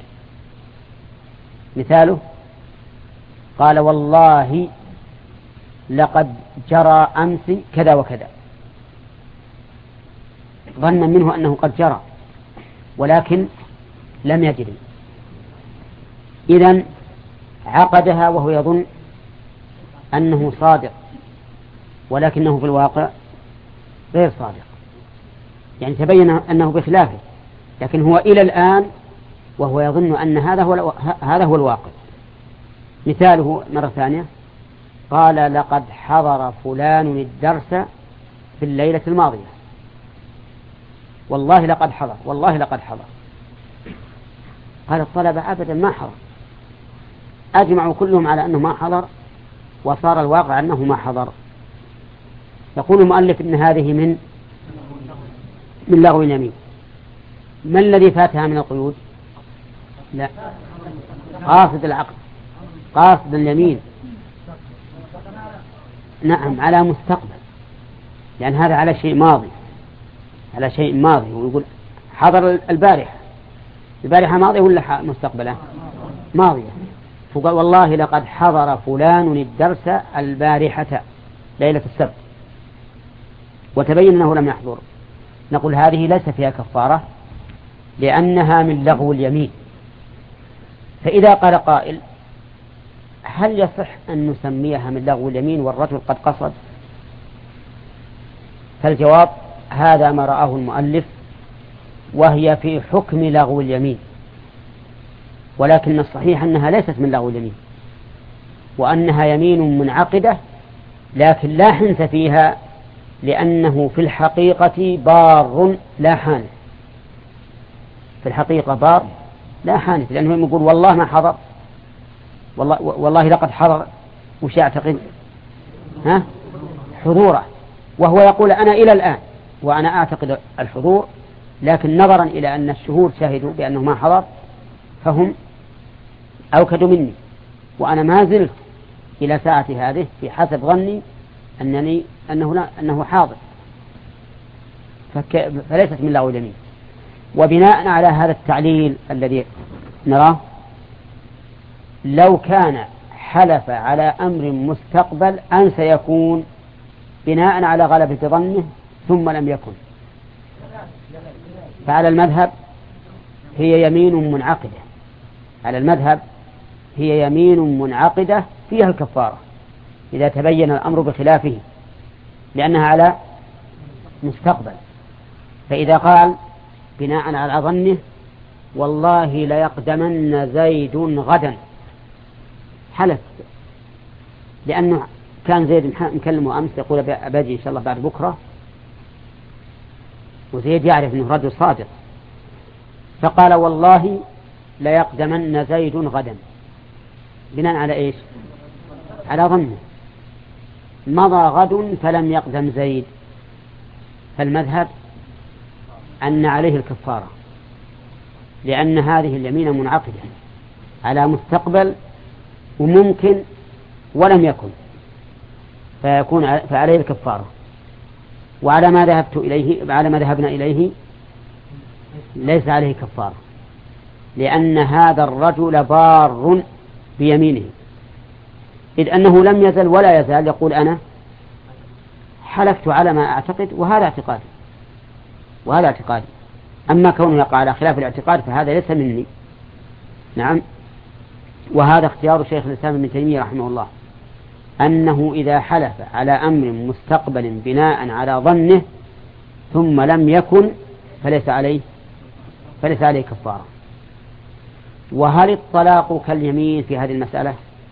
مثاله قال والله لقد جرى أمس كذا وكذا، ظن منه أنه قد جرى ولكن لم يجري، إذن عقدها وهو يظن أنه صادق ولكنه في الواقع غير صادق، يعني تبين أنه بخلافه، لكن هو إلى الآن وهو يظن أن هذا هو هذا هو الواقع. مثاله مرة ثانية قال لقد حضر فلان الدرس في الليلة الماضية، والله لقد حضر، والله لقد حضر. قال الطلبة أبدا ما حضر، أجمعوا كلهم على أنه ما حضر، وصار الواقع أنه ما حضر. يقول المؤلف إن هذه من من لغو اليمين. ما الذي فاتها من القيود؟ لا، قاصد العقد، قاصد اليمين، نعم على مستقبل، لأن هذا على شيء ماضي، على شيء ماضي. ويقول حضر البارحة، البارحة ماضية ولا مستقبلة؟ ماضية. فقال والله لقد حضر فلان الدرس البارحة ليلة السبت وتبين أنه لم يحضر، نقول هذه ليس فيها كفارة لأنها من لغو اليمين. فإذا قال قائل هل يصح أن نسميها من لغو اليمين والرجل قد قصد؟ فالجواب هذا ما رآه المؤلف، وهي في حكم لغو اليمين، ولكن الصحيح أنها ليست من لغو اليمين، وأنها يمين منعقدة لكن لا حنث فيها، لأنه في الحقيقة بار لا حانث، في الحقيقة بار لا حانث، لأنه يقول والله ما حضر، والله, والله لقد حضر، وش يعتقد؟ ها؟ حضوره، وهو يقول أنا إلى الآن وأنا أعتقد الحضور، لكن نظرا إلى أن الشهود شهدوا بأنه ما حضر فهم أوكدوا مني، وأنا ما زلت إلى ساعة هذه في حسب ظني أنني أنه, لا أنه حاضر، فليست من لغو اليمين. وبناء على هذا التعليل الذي نراه، لو كان حلف على أمر مستقبل أن سيكون بناء على غلبة ظنه ثم لم يكن، فعلى المذهب هي يمين منعقدة، على المذهب هي يمين منعقدة فيها الكفارة إذا تبين الأمر بخلافه، لأنها على مستقبل. فإذا قال بناء على ظنه والله ليقدمن زيد غدا، حلف لأنه كان زيد مكلمه أمس يقول أباجي إن شاء الله بعد بكرة، وزيد يعرف أنه رجل صادق، فقال والله ليقدمن زيد غدا، بناء على إيش؟ على ظنه. مضى غد فلم يقدم زيد، فالمذهب أن عليه الكفارة، لأن هذه اليمين منعقدة على مستقبل وممكن ولم يكن، فيكون فعليه الكفارة. وعلى ما ذهبت إليه على ما ذهبنا إليه ليس عليه كفارة، لأن هذا الرجل بار بيمينه، إذ أنه لم يزل ولا يزال يقول أنا حلفت على ما أعتقد وهذا اعتقادي وهذا اعتقادي، أما كونه يقع على خلاف الاعتقاد فهذا ليس مني. نعم. وهذا اختيار شيخ الإسلام ابن تيمية رحمه الله، أنه إذا حلف على أمر مستقبل بناء على ظنه ثم لم يكن فليس عليه فليس عليه كفارة. وهل الطلاق كاليمين في هذه المسألة؟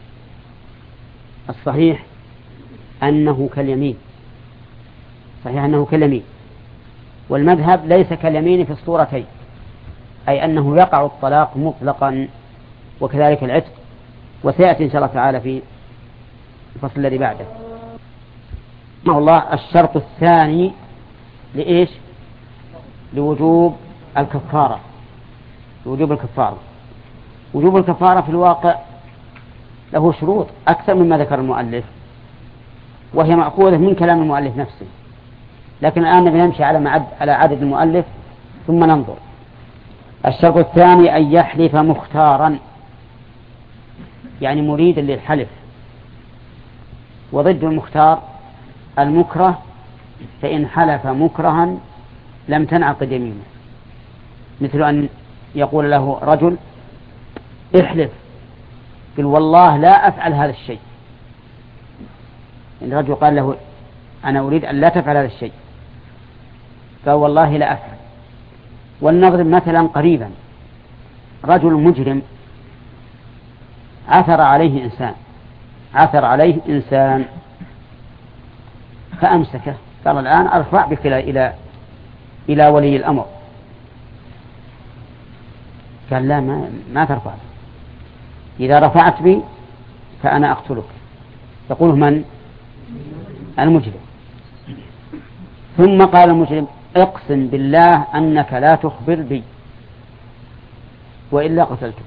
الصحيح أنه كاليمين، صحيح أنه كاليمين، والمذهب ليس كاليمين في الصورتين، أي أنه يقع الطلاق مطلقا وكذلك العتق، وسيأتي إن شاء الله تعالى في الفصل الذي بعده. الله الشرط الثاني لإيش؟ لوجوب الكفارة. لوجوب الكفارة وجوب الكفارة في الواقع له شروط أكثر مما ذكر المؤلف، وهي مأخوذة من كلام المؤلف نفسه، لكن الآن نمشي على على عدد المؤلف ثم ننظر. الشرط الثاني أن يحلف مختارا، يعني مريدا للحلف، وضد المختار المكره، فإن حلف مكرها لم تنعقد يمينه، مثل أن يقول له رجل احلف، قل والله لا أفعل هذا الشيء، إن الرجل قال له أنا أريد أن لا تفعل هذا الشيء، قال والله لا أفعل. ولنضرب مثلا قريبا، رجل مجرم عثر عليه إنسان عثر عليه إنسان فأمسكه، قال الآن أرفع بك إلى إلى ولي الأمر، قال لا ما, ما ترفع، إذا رفعت بي فأنا أقتلك. يقول من؟ المجرم. ثم قال المجرم اقسم بالله أنك لا تخبر بي وإلا قتلتك،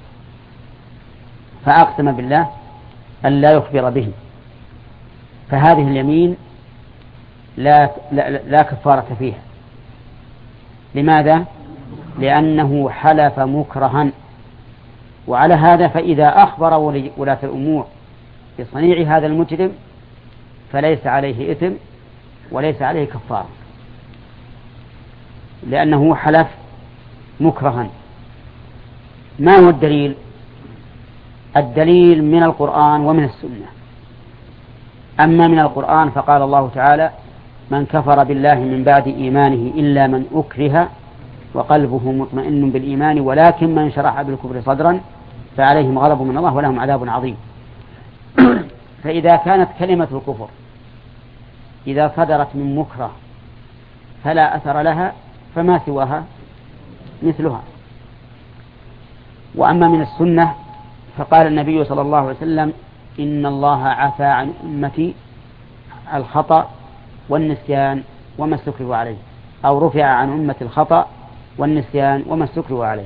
فأقسم بالله أن لا يخبر به، فهذه اليمين لا, لا, لا كفارة فيها. لماذا؟ لأنه حلف مكرها. وعلى هذا فإذا أخبر ولاة الأمور بصنيع هذا المجرم فليس عليه إثم وليس عليه كفارة، لأنه حلف مكرها. ما هو الدليل؟ الدليل من القرآن ومن السنة. أما من القرآن فقال الله تعالى من كفر بالله من بعد إيمانه إلا من أكره وقلبه مطمئن بالإيمان ولكن من شرح بالكفر صدرا فعليهم غضب من الله ولهم عذاب عظيم. فإذا كانت كلمة الكفر إذا صدرت من مكره فلا أثر لها فما سواها مثلها. وأما من السنة فقال النبي صلى الله عليه وسلم إن الله عفى عن أمتي الخطأ والنسيان وما استكرهوا عليه، أو رفع عن أمة الخطأ والنسيان وما استكرهوا عليه.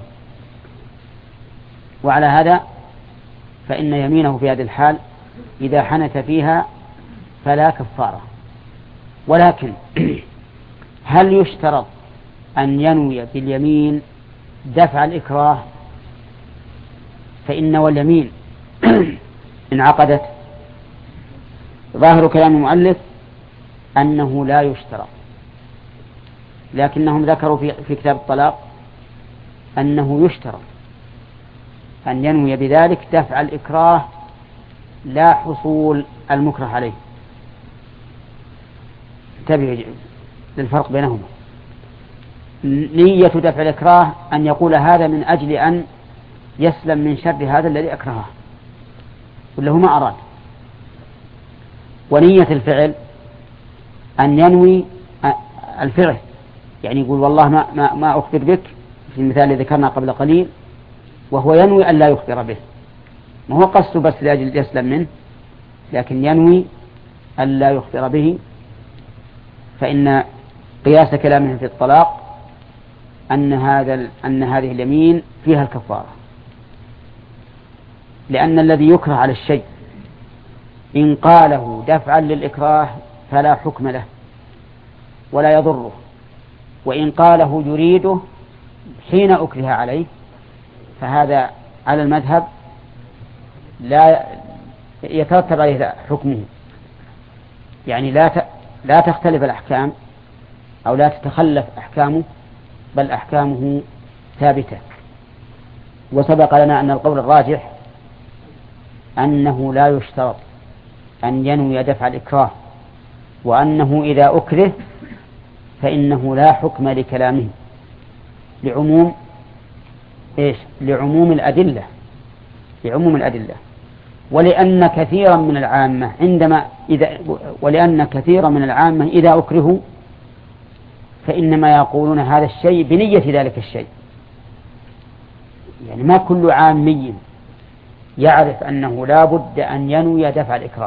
وعلى هذا فإن يمينه في هذه الحال إذا حنث فيها فلا كفارة. ولكن هل يشترط أن ينوي باليمين دفع الإكراه فإن واليمين انعقدت. ظاهر كلام المؤلف أنه لا يشترط، لكنهم ذكروا في, في كتاب الطلاق أنه يشترط أن ينوي بذلك دفع الإكراه لا حصول المكره عليه. انتبهوا للفرق بينهما. نية دفع الإكراه أن يقول هذا من أجل أن يسلم من شر هذا الذي أكرهه ولا هو ما أراد. ونية الفعل أن ينوي الفعل، يعني يقول والله ما, ما, ما أخبر بك في المثال الذي ذكرنا قبل قليل، وهو ينوي أن لا يخبر به، ما هو قصده بس لأجل يسلم منه، لكن ينوي أن لا يخبر به. فإن قياس كلامه في الطلاق أن هذا أن هذه اليمين فيها الكفارة، لأن الذي يكره على الشيء إن قاله دفعا للإكراه فلا حكم له ولا يضره، وإن قاله يريده حين أكره عليه فهذا على المذهب لا يترتب عليه حكمه، يعني لا لا تختلف الأحكام أو لا تتخلف أحكامه، بل أحكامه ثابتة. وسبق لنا أن القول الراجح أنه لا يشترط أن ينوي دفع الإكراه، وأنه إذا أكره فإنه لا حكم لكلامه لعموم إيش؟ لعموم الأدلة لعموم الأدلة ولأن كثيرا من العامة عندما إذا ولأن كثيرا من العامة إذا أكرهوا فإنما يقولون هذا الشيء بنية ذلك الشيء، يعني ما كل عامي يعرف أنه لا بد أن ينوي دفع الإكراه.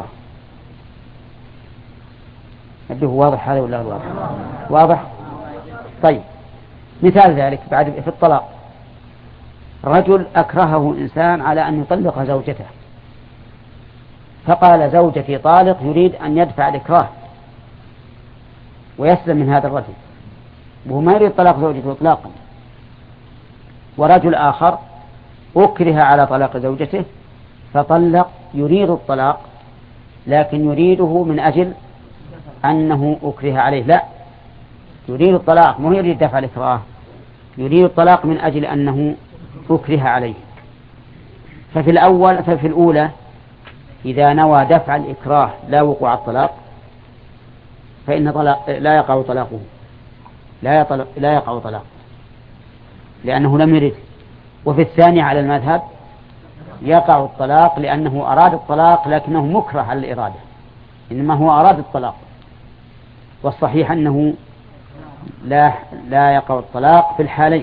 نبيه واضح هذا ولا واضح؟ واضح. طيب مثال ذلك بعد في الطلاق، رجل أكرهه إنسان على أن يطلق زوجته، فقال زوجتي طالق، يريد أن يدفع الإكراه ويسلم من هذا الرجل، وهو ما يريد طلاق زوجته إطلاقا. ورجل آخر أكره على طلاق زوجته فطلق، يريد الطلاق لكن يريده من أجل أنه أكره عليه، لا يريد الطلاق مو يريد دفع الإكراه، يريد الطلاق من أجل أنه أكره عليه. ففي الأول ففي الأولى إذا نوى دفع الإكراه لا وقوع الطلاق فإن طلاق لا يقع طلاقه لا يطلق لا يقع طلاق لأنه لم يرد. وفي الثاني على المذهب يقع الطلاق لأنه أراد الطلاق لكنه مكره على الإرادة، إنما هو أراد الطلاق. والصحيح أنه لا لا يقع الطلاق في الحالين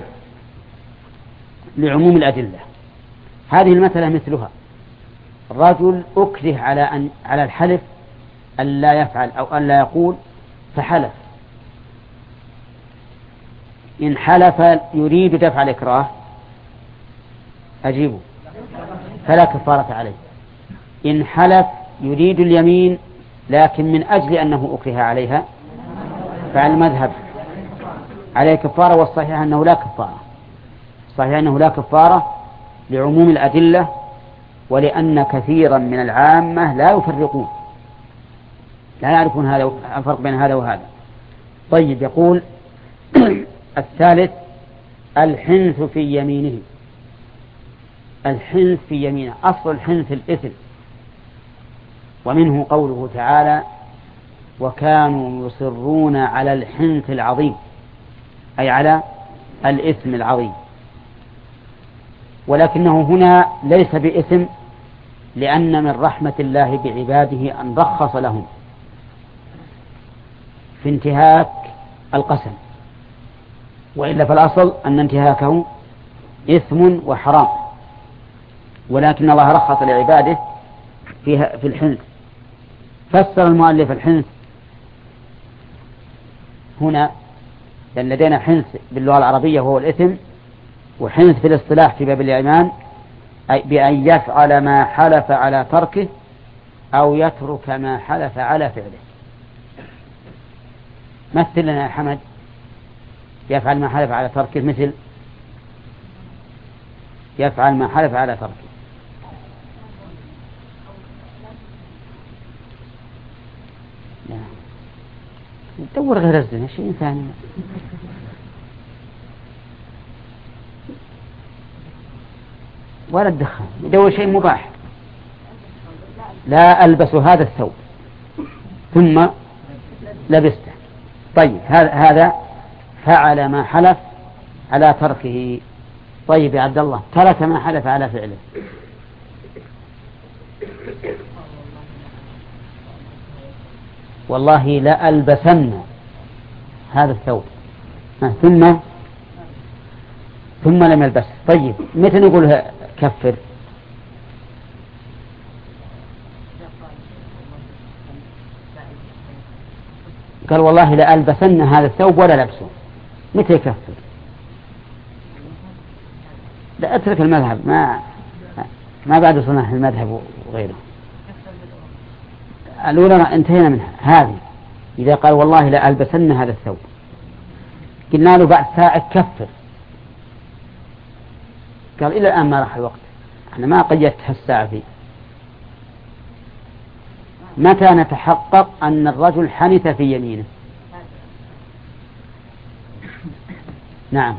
لعموم الأدلة. هذه المسألة مثلها، الرجل أكره على أن على الحلف أن لا يفعل أو أن لا يقول فحلف، إن حلف يريد دفع الإكراه أجيبه فلا كفارة عليه، إن حلف يريد اليمين لكن من أجل أنه أكره عليها فعلى المذهب عليه كفارة. والصحيح أنه لا كفارة صحيح أنه لا كفارة لعموم الأدلة، ولأن كثيرا من العامة لا يفرقون لا يعرفون هذا الفرق بين هذا وهذا. طيب يقول الثالث الحنث في يمينه. الحنث في يمينه أصل الحنث الإثم، ومنه قوله تعالى وكانوا يصرون على الحنث العظيم، أي على الإثم العظيم. ولكنه هنا ليس بإثم، لأن من رحمة الله بعباده أن رخص لهم في انتهاك القسم، وإلا فالأصل أن انتهاكه إثم وحرام، ولكن الله رخص لعباده فيها في الحنث. فسر المؤلف الحنث هنا، لأن لدينا حنث باللغة العربية وهو الإثم، وحنث في الاصطلاح في باب الإيمان أي بأن يفعل ما حلف على تركه أو يترك ما حلف على فعله. مثل لنا يا حمد يفعل ما حلف على تركه مثل يفعل ما حلف على تركه. دور غير الزنا شيء ثاني. ولا الدخان، يدور شيء مباح. لا ألبس هذا الثوب ثم لبسته. طيب هذا هذا فعل ما حلف على تركه. طيب يا عبد الله، ترك ما حلف على فعله. والله لا ألبسن هذا الثوب ثم ثم لم يلبسه. طيب متى نقول كفر؟ قال والله لا ألبسن هذا الثوب ولا لبسه. متى يكفر؟ لا أترك المذهب، ما ما بعد صنع المذهب وغيره. الأولى انتهينا منها. هذه إذا قال والله لا ألبسن هذا الثوب، قلنا له بعد ساعة كفر، قال إلى الآن ما راح الوقت، أنا ما قيدتها الساعة فيه. متى نتحقق أن الرجل حنث في يمينه؟ نعم.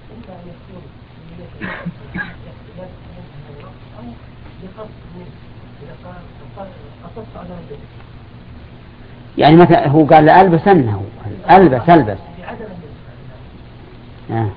يعني متى هو قال لألبسنه، ألبس ألبس آه.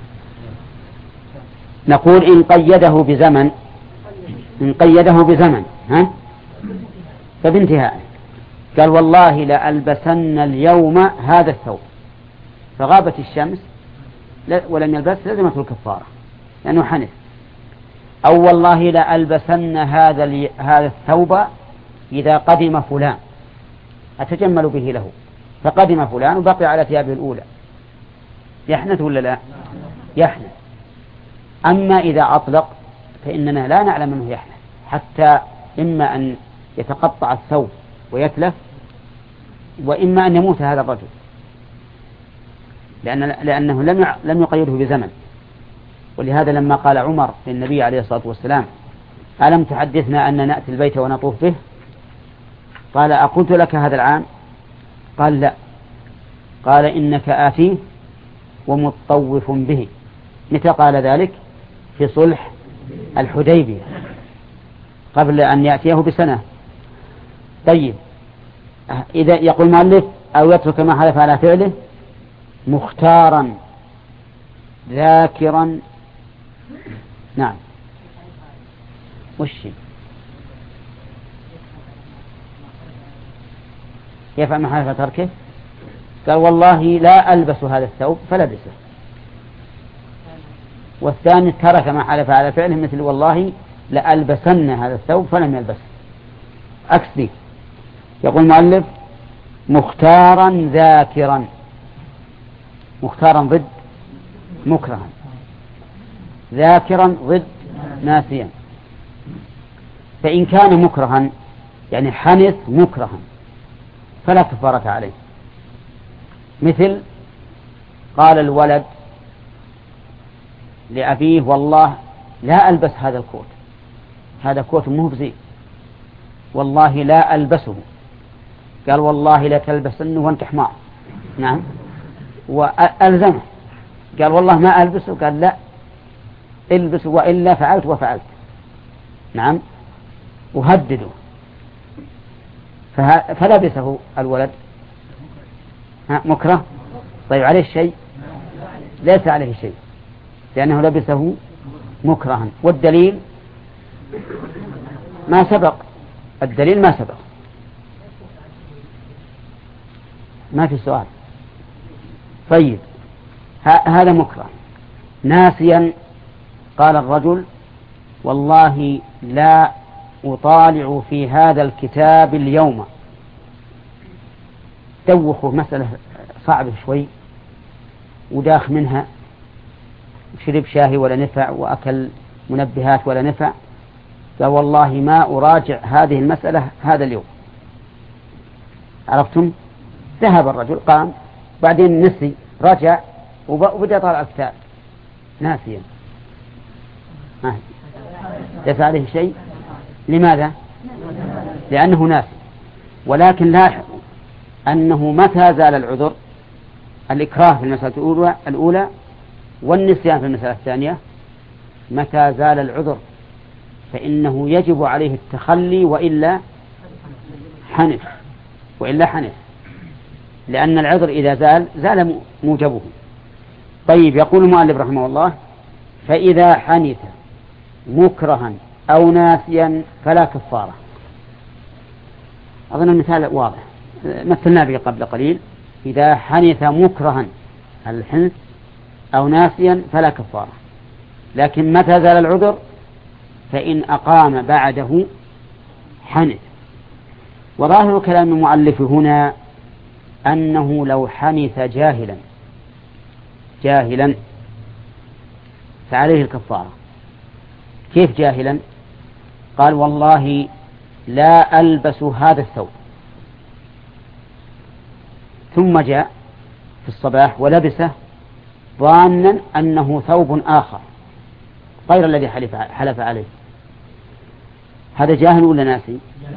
نقول إن قيده بزمن، إن قيده بزمن ها فبانتهاء. قال والله لألبسن اليوم هذا الثوب، فغابت الشمس ولم يلبس لازمته الكفارة لأنه حنث. أو والله لألبسن هذا هذا الثوب إذا قدم فلان، أتجمل به له، فقدم فلان وبقي على ثيابه الأولى، يحنث ولا لا؟ يحنث. أما إذا أطلق فإننا لا نعلم منه يحنث، حتى إما أن يتقطع الثوب ويتلف، وإما أن يموت هذا الرجل، لأن لأنه لم لم يقيده بزمن. ولهذا لما قال عمر للنبي عليه الصلاة والسلام ألم تحدثنا أن نأتي البيت ونطوف به؟ قال أقلت لك هذا العام؟ قال لا. قال إنك آتيه ومطوف به. متى قال ذلك؟ في صلح الحديبية قبل أن يأتيه بسنة. طيب إذا يقول المؤلف أو يترك ما حلف على فعله مختارا ذاكرا. نعم. وش يفعل ما حلف تركه؟ قال والله لا ألبس هذا الثوب فلبسه. والثاني ترك ما حلف على فعله مثل والله لألبسن هذا الثوب فلم يلبسه. أكسي. يقول المؤلف مختارا ذاكرا. مختارا ضد مكرها، ذاكرا ضد ناسيا. فإن كان مكرها يعني حنث مكرها فلا كفارة عليه. مثل قال الولد لأبيه والله لا ألبس هذا الكوت، هذا كوت مو بزين، والله لا ألبسه. قال والله لا تلبسنه وانت حمار. نعم. وألزمه قال والله ما ألبسه، قال لا البسه وإلا فعلت وفعلت. نعم. وهدده فلبسه الولد مكره. طيب عليه شيء؟ ليس عليه شيء لأنه لبسه مكرها. والدليل ما سبق، الدليل ما سبق، ما في سؤال. طيب هذا مكره ناسيا. قال الرجل والله لا أطالع في هذا الكتاب اليوم. دوخه مسألة صعبة شوي وداخ منها، شرب شاهي ولا نفع وأكل منبهات ولا نفع. قال والله ما أراجع هذه المسألة هذا اليوم. عرفتم؟ ذهب الرجل قام بعدين نسي، رجع وبدأ طالع الكتاب ناسيا. ليس عليه شيء. لماذا؟ لأنه ناسي. ولكن لاحظوا أنه متى زال العذر، الإكراه في المسألة الأولى, الأولى والنسيان في المسألة الثانية، متى زال العذر فإنه يجب عليه التخلي وإلا حنث وإلا حنث لأن العذر إذا زال زال موجبه. طيب، يقول المؤلف رحمه الله: فإذا حنث مكرها أو ناسيا فلا كفارة. أظن المثال واضح، مثلنا به قبل قليل. إذا حنث مكرها الحنث أو ناسيا فلا كفارة، لكن متى زال العذر فإن أقام بعده حنث. وظاهر كلام المؤلف هنا أنه لو حنث جاهلا جاهلا فعليه الكفارة. كيف جاهلا؟ قال: والله لا ألبس هذا الثوب، ثم جاء في الصباح ولبسه ظانا أنه ثوب آخر غير الذي حلف, حلف عليه. هذا جاهل ولا ناسي؟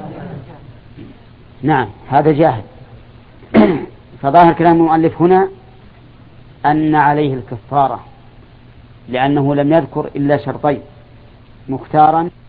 نعم، هذا جاهل. فظاهر كلام المؤلف هنا أن عليه الكفارة، لأنه لم يذكر إلا شرطين: مختارا